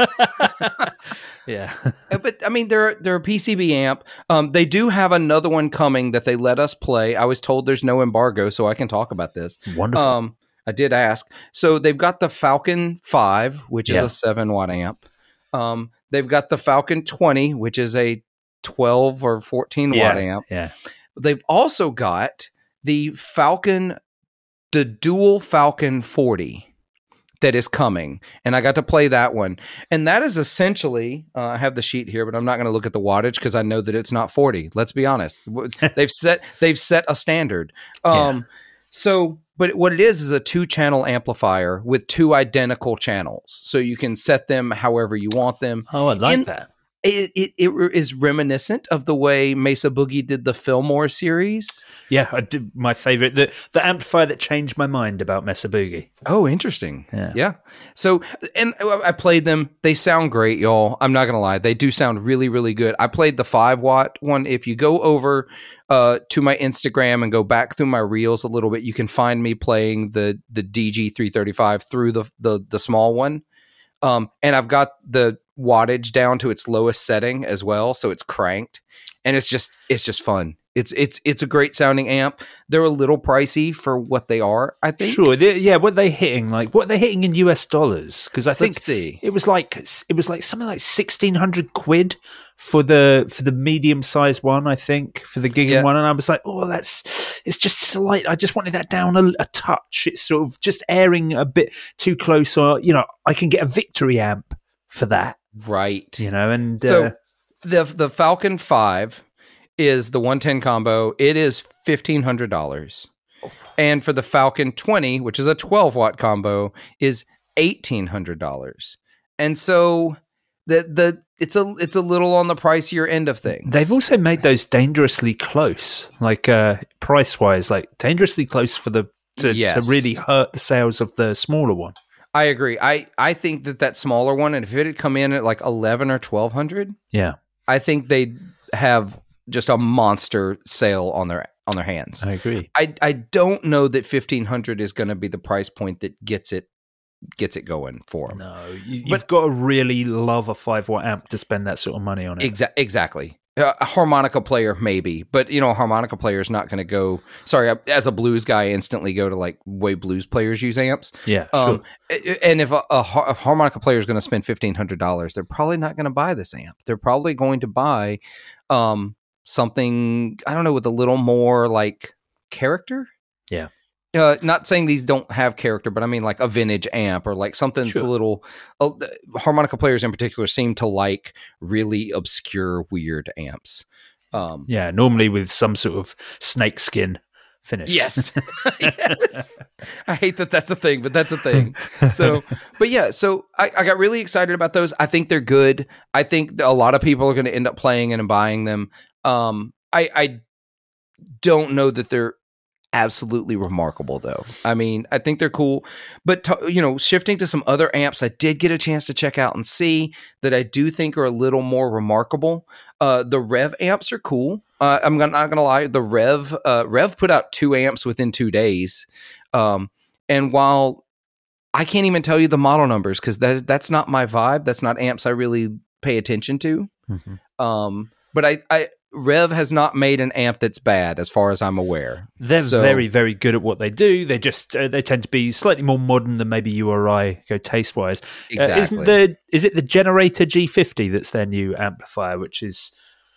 yeah.
But I mean, they're a PCB amp. They do have another one coming that they let us play. I was told there's no embargo, so I can talk about this.
Wonderful.
I did ask. So they've got the Falcon 5, which is a 7-watt amp. They've got the Falcon 20, which is a 12 or 14-watt amp.
Yeah.
They've also got the dual Falcon 40 that is coming, and I got to play that one. And that is essentially, I have the sheet here, but I'm not going to look at the wattage because I know that it's not 40. Let's be honest. They've set a standard. So, but what it is a 2-channel amplifier with 2 identical channels. So you can set them however you want them.
Oh, I like that.
It is reminiscent of the way Mesa Boogie did the Fillmore series.
Yeah, I did my favorite, the amplifier that changed my mind about Mesa Boogie.
Oh, interesting. Yeah. So, and I played them. They sound great, y'all. I'm not going to lie. They do sound really, really good. I played the 5-watt one. If you go over to my Instagram and go back through my reels a little bit, you can find me playing the DG335 through the small one. And I've got the wattage down to its lowest setting as well, so it's cranked, and it's just fun. It's a great sounding amp. They're a little pricey for what they are, I think.
Sure, what are they hitting? Like what they're hitting in US dollars? Because I think it was like something like £1,600 for the medium sized one. I think for the gigging one, and I was like, it's just slight. I just wanted that down a touch. It's sort of just airing a bit too close, or I can get a Victory amp for that,
right?
And
so the Falcon 5 is the 110 combo. It is $1,500. And for the Falcon 20, which is a 12-watt combo, is $1,800. And so it's a little on the pricier end of things.
They've also made those dangerously close, like price-wise, like dangerously close for to really hurt the sales of the smaller one.
I agree. I think that smaller one, and if it had come in at like 11 or 1,200, I think they'd have just a monster sale on their hands.
I agree.
I don't know that 1,500 is going to be the price point that gets it going for them.
No, you've got to really love a 5-watt amp to spend that sort of money on it.
Exactly. A harmonica player, maybe, but a harmonica player is not going to go. Sorry, as a blues guy, I instantly go to like way blues players use amps.
Yeah, sure.
And if a harmonica player is going to spend $1,500, they're probably not going to buy this amp. They're probably going to buy something, I don't know, with a little more like character.
Yeah.
not saying these don't have character, but I mean like a vintage amp or like something that's a little. Harmonica players in particular seem to like really obscure, weird amps.
Yeah, normally with some sort of snakeskin finish.
Yes. Yes. I hate that that's a thing, but that's a thing. So I got really excited about those. I think they're good. I think a lot of people are going to end up playing and buying them. I don't know that they're absolutely remarkable though. I mean, I think they're cool, but shifting to some other amps I did get a chance to check out and see that I do think are a little more remarkable. The Rev amps are cool. I'm not gonna lie, the Rev put out 2 amps within 2 days. And while I can't even tell you the model numbers because that's not my vibe, that's not amps I really pay attention to. Mm-hmm. But I Rev has not made an amp that's bad, as far as I'm aware.
They're very, very good at what they do. They just they tend to be slightly more modern than maybe you or I go taste wise.
Exactly.
Is it the Generator G50 that's their new amplifier, which is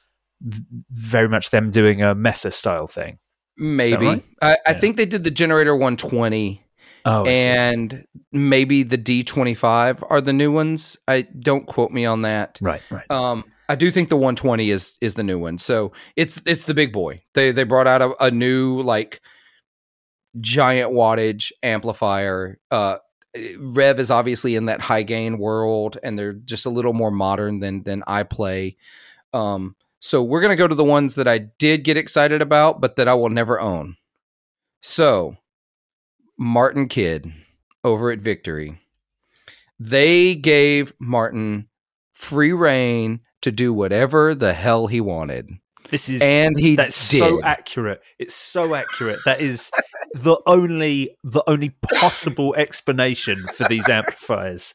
very much them doing a Mesa style thing?
Maybe. Right? I think they did the Generator 120. And maybe the D25 are the new ones. Don't quote me on that.
Right.
I do think the 120 is the new one. So it's the big boy. They brought out a new like giant wattage amplifier. Rev is obviously in that high gain world, and they're just a little more modern than I play. So we're gonna go to the ones that I did get excited about, but that I will never own. So Martin Kidd over at Victory, they gave Martin free reign to do whatever the hell he wanted.
That's
did.
So accurate. It's so accurate. That is the only possible explanation for these amplifiers.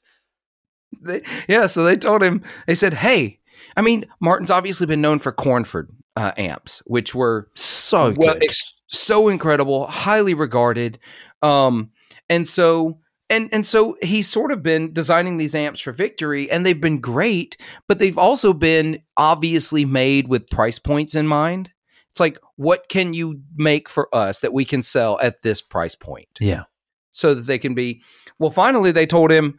So they told him, they said, hey, I mean, Martin's obviously been known for Cornford amps, which were
so good.
So incredible, highly regarded. And so he's sort of been designing these amps for Victory, and they've been great, but they've also been obviously made with price points in mind. It's like, what can you make for us that we can sell at this price point?
Yeah.
So that they can be, well, finally they told him,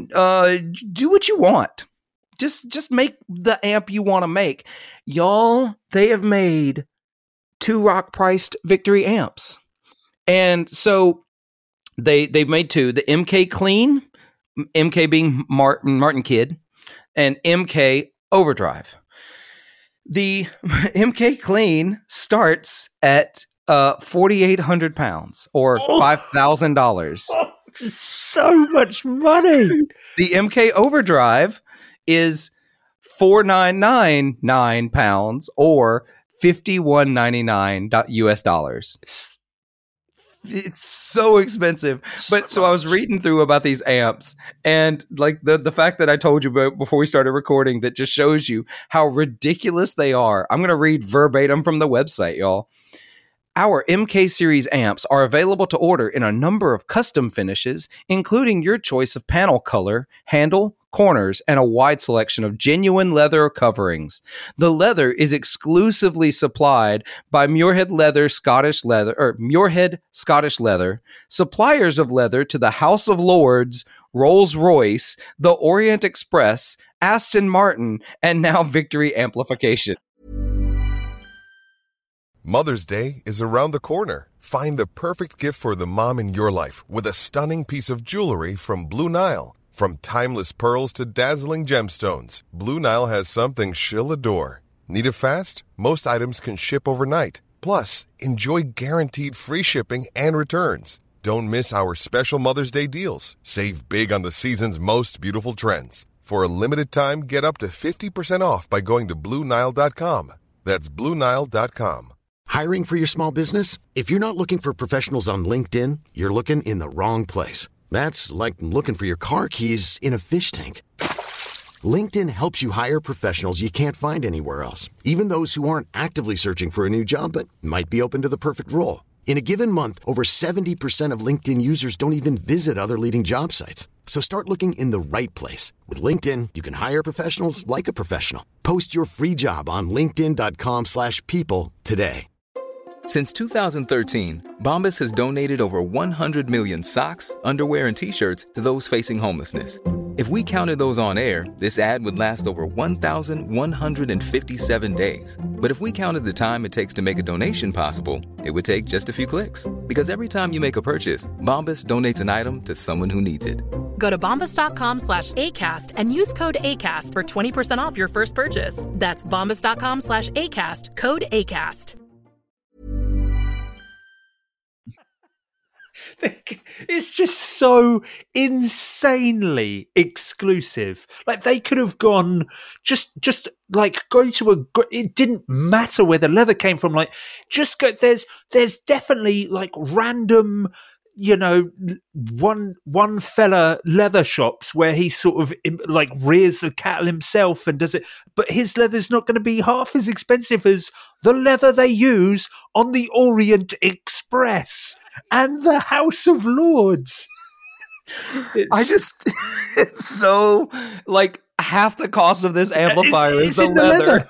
do what you want. Just make the amp you want to make. Y'all, they have made 2 rock priced Victory amps. And so they've made 2, the MK Clean, MK being Martin Kidd, and MK Overdrive. The MK Clean starts at 4,800 pounds or $5,000.
So much money.
The MK Overdrive is 4,999 pounds or $5,199 US dollars. It's so expensive. But so I was reading through about these amps, and like the fact that I told you about before we started recording, that just shows you how ridiculous they are. I'm going to read verbatim from the website, y'all. Our MK series amps are available to order in a number of custom finishes, including your choice of panel color, handle, corners, and a wide selection of genuine leather coverings. The leather is exclusively supplied by Muirhead Scottish Leather, suppliers of leather to the House of Lords, Rolls-Royce, the Orient Express, Aston Martin, and now Victory Amplification.
Mother's Day is around the corner. Find the perfect gift for the mom in your life with a stunning piece of jewelry from Blue Nile. From timeless pearls to dazzling gemstones, Blue Nile has something she'll adore. Need it fast? Most items can ship overnight. Plus, enjoy guaranteed free shipping and returns. Don't miss our special Mother's Day deals. Save big on the season's most beautiful trends. For a limited time, get up to 50% off by going to BlueNile.com. That's BlueNile.com.
Hiring for your small business? If you're not looking for professionals on LinkedIn, you're looking in the wrong place. That's like looking for your car keys in a fish tank. LinkedIn helps you hire professionals you can't find anywhere else, even those who aren't actively searching for a new job but might be open to the perfect role. In a given month, over 70% of LinkedIn users don't even visit other leading job sites. So start looking in the right place. With LinkedIn, you can hire professionals like a professional. Post your free job on linkedin.com/people today.
Since 2013, Bombas has donated over 100 million socks, underwear, and T-shirts to those facing homelessness. If we counted those on air, this ad would last over 1,157 days. But if we counted the time it takes to make a donation possible, it would take just a few clicks. Because every time you make a purchase, Bombas donates an item to someone who needs it.
Go to bombas.com/ACAST and use code ACAST for 20% off your first purchase. That's bombas.com/ACAST, code ACAST.
It's just so insanely exclusive. Like they could have gone just like go to it didn't matter where the leather came from. Like just go. There's definitely like random, one fella leather shops where he sort of like rears the cattle himself and does it, but his leather's not going to be half as expensive as the leather they use on the Orient Express and the House of Lords.
It's so like half the cost of this amplifier is the leather.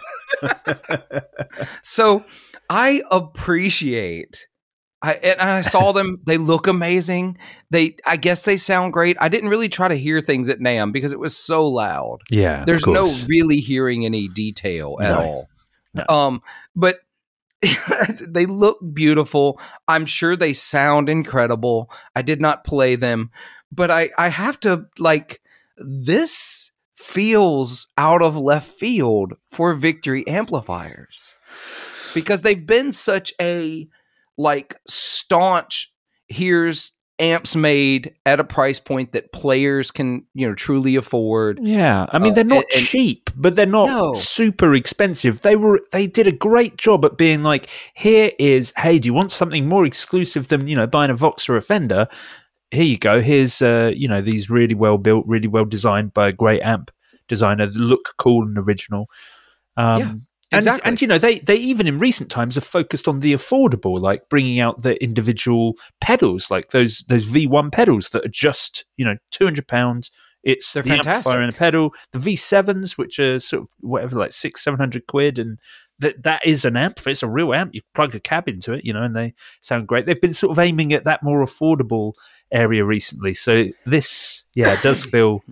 So I appreciate. I saw them. They look amazing. I guess they sound great. I didn't really try to hear things at NAMM because it was so loud.
Yeah,
there's no really hearing any detail at all. No. But they look beautiful. I'm sure they sound incredible. I did not play them, but I have to this feels out of left field for Victory amplifiers because they've been such a staunch, here's amps made at a price point that players can, truly afford.
Yeah. I mean, they're not cheap, but they're not super expensive. They did a great job at being like, hey, do you want something more exclusive than, buying a Vox or a Fender? Here you go. Here's, these really well built, really well designed by a great amp designer that look cool and original. Exactly. And they even in recent times have focused on the affordable, like bringing out the individual pedals, like those V1 pedals that are just £200. It's
They're
the
fantastic.
amplifier and a pedal. The V7s, which are sort of whatever, like £600-700, and that is an amp. It's a real amp. You plug a cab into it, and they sound great. They've been sort of aiming at that more affordable area recently. So this, does feel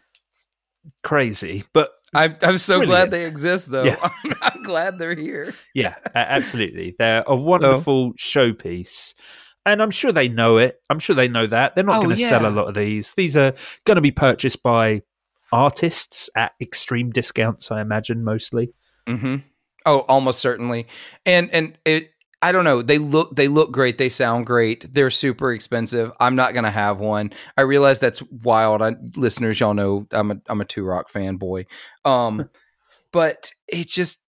crazy, but.
I'm so
brilliant.
glad they exist, though.
Yeah.
I'm glad they're here.
Yeah, absolutely. They're a wonderful showpiece. And I'm sure they know it. I'm sure they know that. They're not going to sell a lot of these. These are going to be purchased by artists at extreme discounts, I imagine, mostly.
Mm-hmm. Oh, almost certainly. And it, I don't know. They look great. They sound great. They're super expensive. I'm not going to have one. I realize that's wild. Listeners, y'all know I'm a Two Rock fanboy. But it just,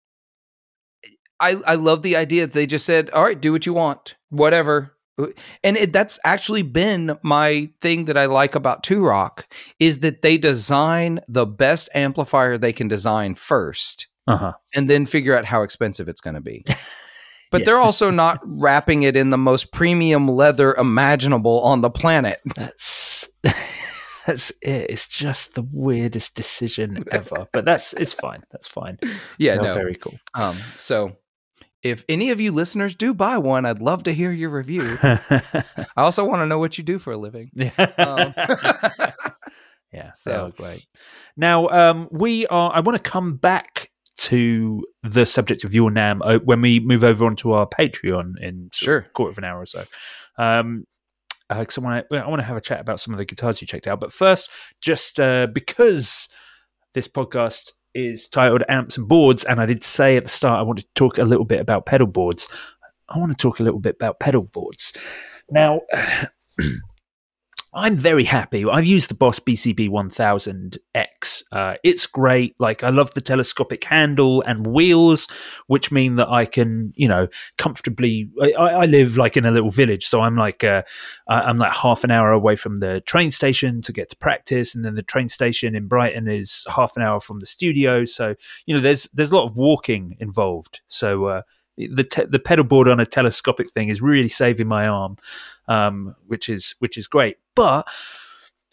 I love the idea that they just said, all right, do what you want, whatever. And that's actually been my thing that I like about Two Rock is that they design the best amplifier they can design first, and then figure out how expensive it's going to be. But they're also not wrapping it in the most premium leather imaginable on the planet.
That's it. It's just the weirdest decision ever. But it's fine. That's fine.
Yeah,
no, very cool.
So if any of you listeners do buy one, I'd love to hear your review. I also want to know what you do for a living.
Yeah, so great. Now, I want to come back to the subject of your NAMM when we move over onto our Patreon in a quarter of an hour or so. Because I want to have a chat about some of the guitars you checked out. But first, just because this podcast is titled Amps and Boards, and I did say at the start I wanted to talk a little bit about pedal boards, I want to talk a little bit about pedal boards. Now, I'm very happy. I've used the Boss BCB 1000X. It's great. Like, I love the telescopic handle and wheels, which mean that I can, comfortably. I live like in a little village, so I'm like half an hour away from the train station to get to practice, and then the train station in Brighton is half an hour from the studio. So there's a lot of walking involved. So the pedal board on a telescopic thing is really saving my arm, which is great. But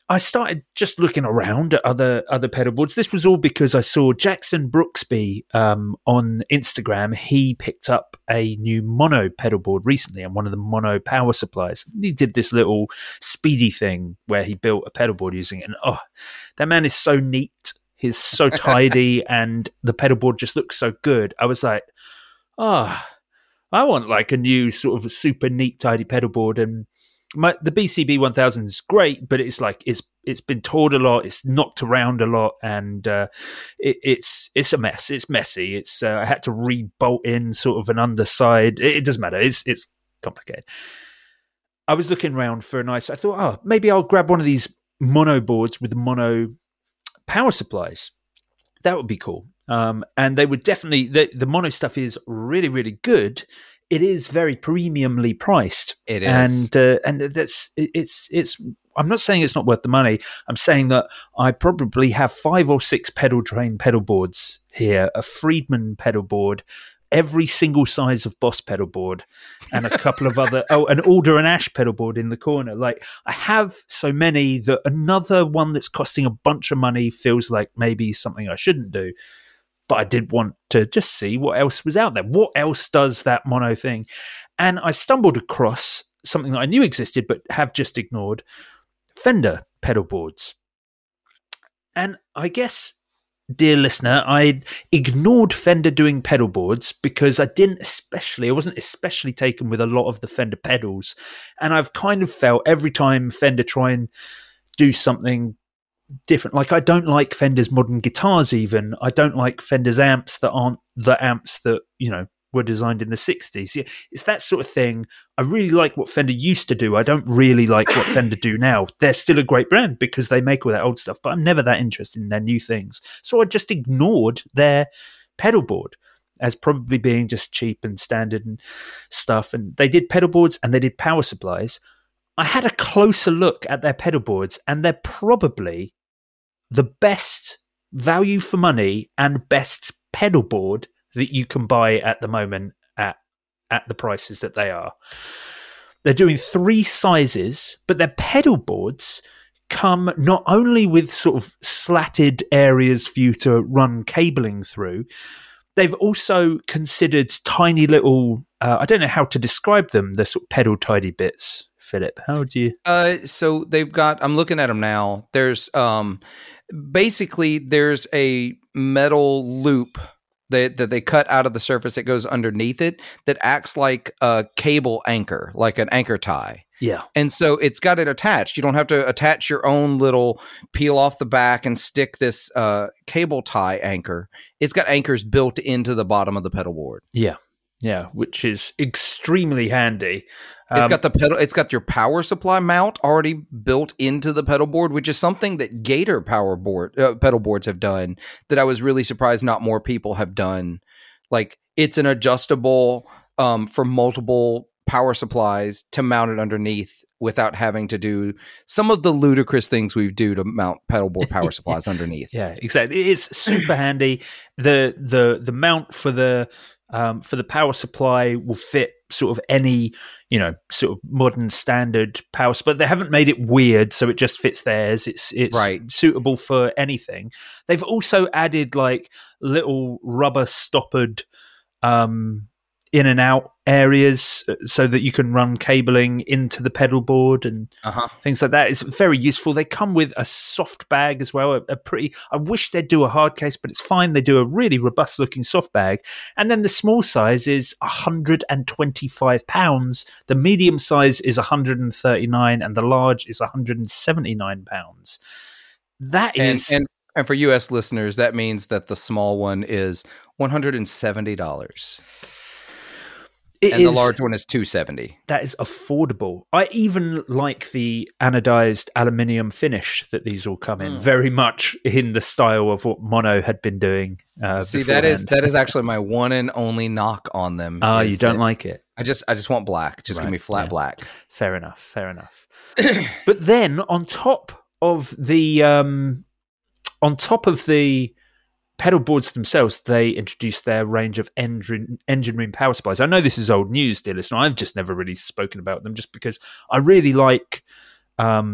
I started just looking around at other pedal boards. This was all because I saw Jackson Brooksby on Instagram. He picked up a new mono pedal board recently on one of the mono power supplies. He did this little speedy thing where he built a pedal board using it. And that man is so neat. He's so tidy and the pedal board just looks so good. I was like, I want like a new sort of super neat, tidy pedal board. And the BCB 1000 is great, but it's like it's been toured a lot, it's knocked around a lot, and it's a mess. It's messy. It's I had to re-bolt in sort of an underside. It doesn't matter. It's complicated. I was looking around for a nice. I thought, maybe I'll grab one of these mono boards with the mono power supplies. That would be cool. And they would definitely the mono stuff is really, really good. It is very premiumly priced.
It is,
and that's it's. I'm not saying it's not worth the money. I'm saying that I probably have 5 or 6 pedal train pedal boards here, a Friedman pedal board, every single size of Boss pedal board, and a couple of other an Alder and Ash pedal board in the corner. Like I have so many that another one that's costing a bunch of money feels like maybe something I shouldn't do. But I did want to just see what else was out there. What else does that mono thing? And I stumbled across something that I knew existed but have just ignored, Fender pedal boards. And I guess, dear listener, I ignored Fender doing pedal boards because I wasn't especially taken with a lot of the Fender pedals. And I've kind of felt every time Fender try and do something different. Like I don't like Fender's modern guitars even. I don't like Fender's amps that aren't the amps that, were designed in the 60s. Yeah, it's that sort of thing. I really like what Fender used to do. I don't really like what Fender do now. They're still a great brand because they make all that old stuff, but I'm never that interested in their new things. So I just ignored their pedal board as probably being just cheap and standard and stuff. And they did pedal boards and they did power supplies. I had a closer look at their pedal boards and they're probably the best value for money and best pedal board that you can buy at the moment at the prices that they are. They're doing 3 sizes, but their pedal boards come not only with sort of slatted areas for you to run cabling through, they've also considered tiny little, I don't know how to describe them, the sort of pedal tidy bits. Philip, how do you?
So they've got, I'm looking at them now. There's basically there's a metal loop that they cut out of the surface that goes underneath it that acts like a cable anchor, like an anchor tie.
Yeah.
And so it's got it attached. You don't have to attach your own little peel off the back and stick this cable tie anchor. It's got anchors built into the bottom of the pedal board.
Yeah. Yeah, which is extremely handy.
It's got the pedal. It's got your power supply mount already built into the pedal board, which is something that Gator pedal boards have done. That I was really surprised not more people have done. Like it's an adjustable for multiple power supplies to mount it underneath without having to do some of the ludicrous things we do to mount pedal board power supplies underneath.
Yeah, exactly. It's super handy. The mount for the power supply will fit sort of any, sort of modern standard power supply. They haven't made it weird, so it just fits theirs. It's
right.
Suitable for anything. They've also added like little rubber stoppered in and out areas so that you can run cabling into the pedal board and things like that. It's very useful. They come with a soft bag as well, I wish they'd do a hard case, but it's fine. They do a really robust looking soft bag. And then the small size is 125 pounds. The medium size is 139 and the large is 179 pounds. That is...
And for US listeners, that means that the small one is $170. The large one is $270.
That is affordable. I even like the anodized aluminium finish that these all come in, very much in the style of what Mono had been doing.
See, that is actually my one and only knock on them.
You don't like it?
I just want black. Just give me flat black.
Fair enough. But then on top of the pedal boards themselves, they introduced their range of engine room power supplies. I know this is old news, dear listener. I've just never really spoken about them just because I really like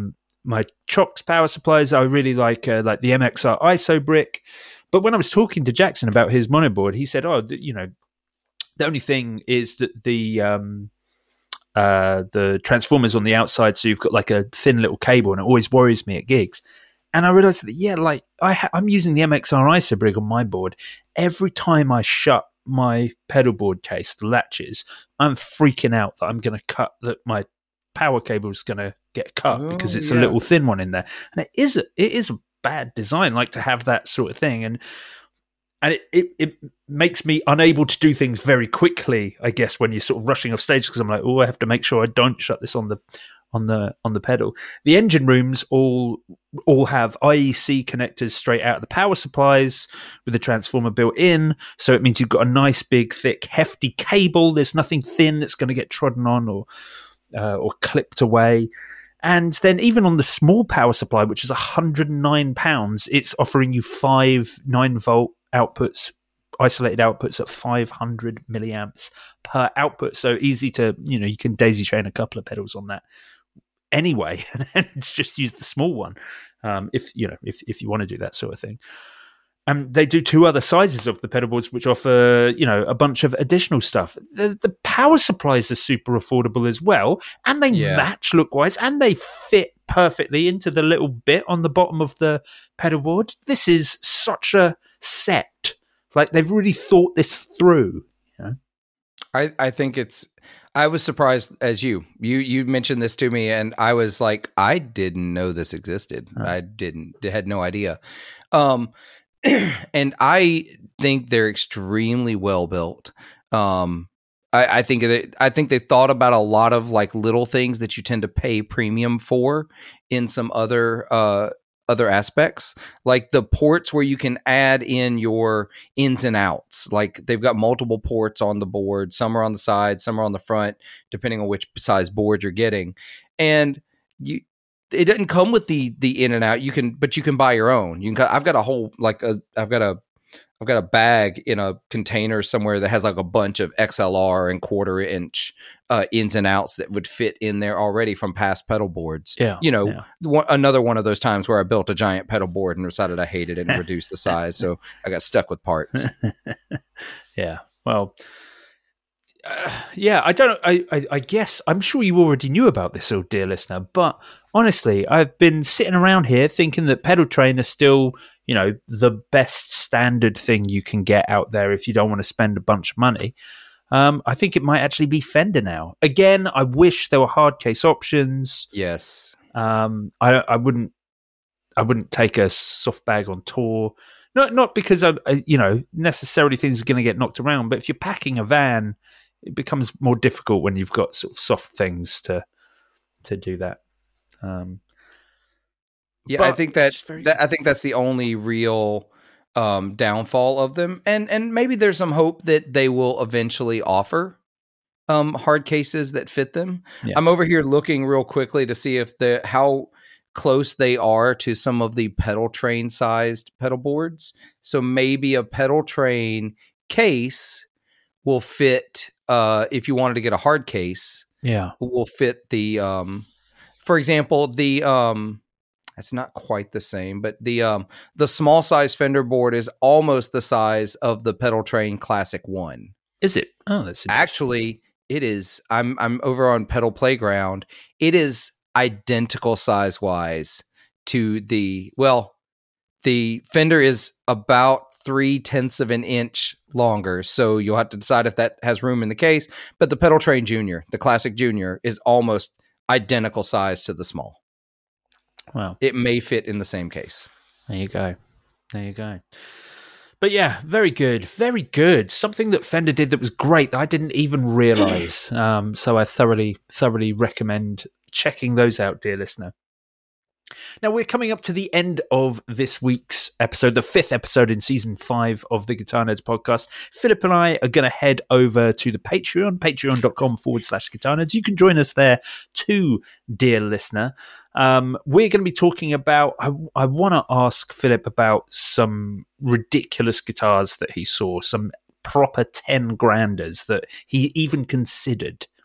my Chox power supplies. I really like the MXR ISO brick. But when I was talking to Jackson about his monoboard, he said, the only thing is that the transformer's on the outside, so you've got like a thin little cable, and it always worries me at gigs. And I realized that, I'm using the MXR ISO brick on my board. Every time I shut my pedal board case, the latches, I'm freaking out that I'm going to cut, that my power cable is going to get cut because it's a little thin one in there. And it is a bad design, like to have that sort of thing. And it makes me unable to do things very quickly, I guess, when you're sort of rushing off stage, because I'm like, I have to make sure I don't shut this on the pedal. The engine rooms all have IEC connectors straight out of the power supplies with the transformer built in, so it means you've got a nice big thick hefty cable. There's nothing thin that's going to get trodden on or clipped away. And then even on the small power supply, which is £109, it's offering you 5 9-volt outputs, isolated outputs at 500 milliamps per output. So easy to, you can daisy chain a couple of pedals on that anyway, and just use the small one if you want to do that sort of thing. They do 2 other sizes of the pedal boards, which offer, a bunch of additional stuff. The power supplies are super affordable as well, and they match look-wise, and they fit perfectly into the little bit on the bottom of the pedal board. This is such a set. Like, they've really thought this through.
I think I was surprised as you mentioned this to me, and I was like, I didn't know this existed. I had no idea. And I think they're extremely well built. I think they thought about a lot of like little things that you tend to pay premium for in some other aspects, like the ports where you can add in your ins and outs. Like, they've got multiple ports on the board. Some are on the side, some are on the front, depending on which size board you're getting. And it doesn't come with the in and out. But you can buy your own. I've got a whole I've got a bag in a container somewhere that has like a bunch of XLR and 1/4 inch ins and outs that would fit in there already from past pedal boards. Another one of those times where I built a giant pedal board and decided I hated it and reduced the size, so I got stuck with parts.
Yeah. Well. I guess I'm sure you already knew about this, dear listener, but honestly, I've been sitting around here thinking that Pedal Train are still, the best standard thing you can get out there if you don't want to spend a bunch of money. I think it might actually be Fender now. Again, I wish there were hard case options.
Yes.
I wouldn't take a soft bag on tour. Not because necessarily things are going to get knocked around, but if you're packing a van, it becomes more difficult when you've got sort of soft things to do that.
I think I think that's the only real downfall of them, and maybe there's some hope that they will eventually offer hard cases that fit them. Yeah. I'm over here looking real quickly to see if how close they are to some of the Pedal Train sized pedal boards. So maybe a Pedal Train case will fit. If you wanted to get a hard case, will fit the. For example, it's not quite the same, but the small size Fender board is almost the size of the Pedal Train Classic 1.
Is it? Oh, that's
actually it is. I'm over on Pedal Playground. It is identical size wise to the Fender is about 0.3 of an inch longer, so you'll have to decide if that has room in the case. But the Pedal Train Junior, the Classic Junior, is almost identical size to the small.
Wow.
It may fit in the same case.
There you go. But yeah, very good. Very good. Something that Fender did that was great that I didn't even realize. So I thoroughly recommend checking those out, dear listener. Now, we're coming up to the end of this week's episode, the 5th episode in season 5 of the Guitar Nerds podcast. Philip and I are going to head over to the Patreon, patreon.com/Guitar Nerds. You can join us there too, dear listener. We're going to be talking about, I want to ask Philip about some ridiculous guitars that he saw, some proper 10 granders that he even considered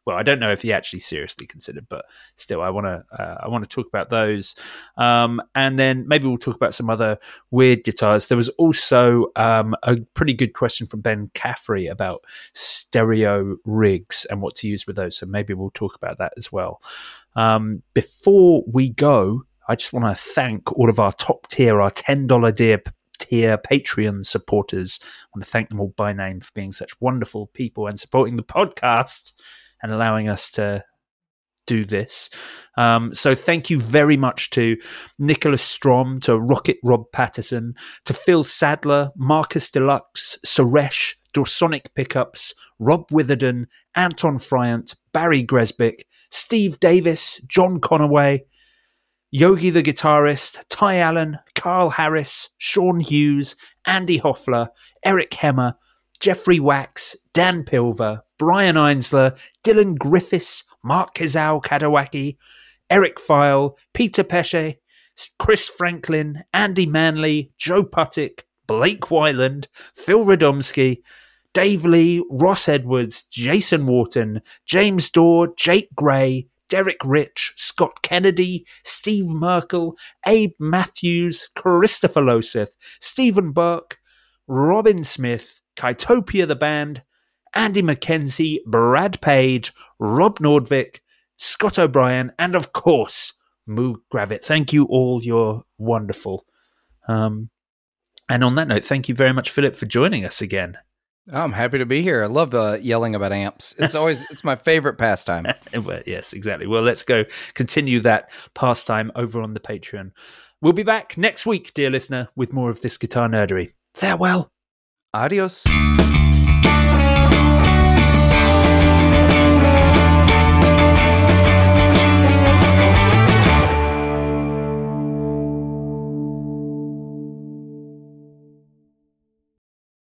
well, I don't know if he actually seriously considered, but still, I want to talk about those, and then maybe we'll talk about some other weird guitars. There was also a pretty good question from Ben Caffrey about stereo rigs and what to use with those, so maybe we'll talk about that as well. Before we go, I just want to thank all of our top tier, our $10 tier Patreon supporters. I want to thank them all by name for being such wonderful people and supporting the podcast and allowing us to do this. So thank you very much to Nicholas Strom, to Rocket Rob Patterson, to Phil Sadler, Marcus Deluxe, Suresh, Dorsonic Pickups, Rob Witherden, Anton Friant, Barry Gresbick, Steve Davis, John Conaway, Yogi the Guitarist, Ty Allen, Carl Harris, Sean Hughes, Andy Hoffler, Eric Hemmer, Jeffrey Wax, Dan Pilver, Brian Einsler, Dylan Griffiths, Mark Kizao Kadawaki, Eric File, Peter Pesce, Chris Franklin, Andy Manley, Joe Puttick, Blake Wyland, Phil Radomski, Dave Lee, Ross Edwards, Jason Wharton, James Dorr, Jake Gray, Derek Rich, Scott Kennedy, Steve Merkel, Abe Matthews, Christopher Loseth, Stephen Burke, Robin Smith, Kytopia the Band, Andy McKenzie, Brad Page, Rob Nordvik, Scott O'Brien, and of course, Moo Gravit. Thank you all. You're wonderful. And on that note, thank you very much, Philip, for joining us again.
I'm happy to be here. I love yelling about amps. It's my favorite pastime.
Well, yes, exactly. Well, let's go continue that pastime over on the Patreon. We'll be back next week, dear listener, with more of this guitar nerdery. Farewell.
Adios.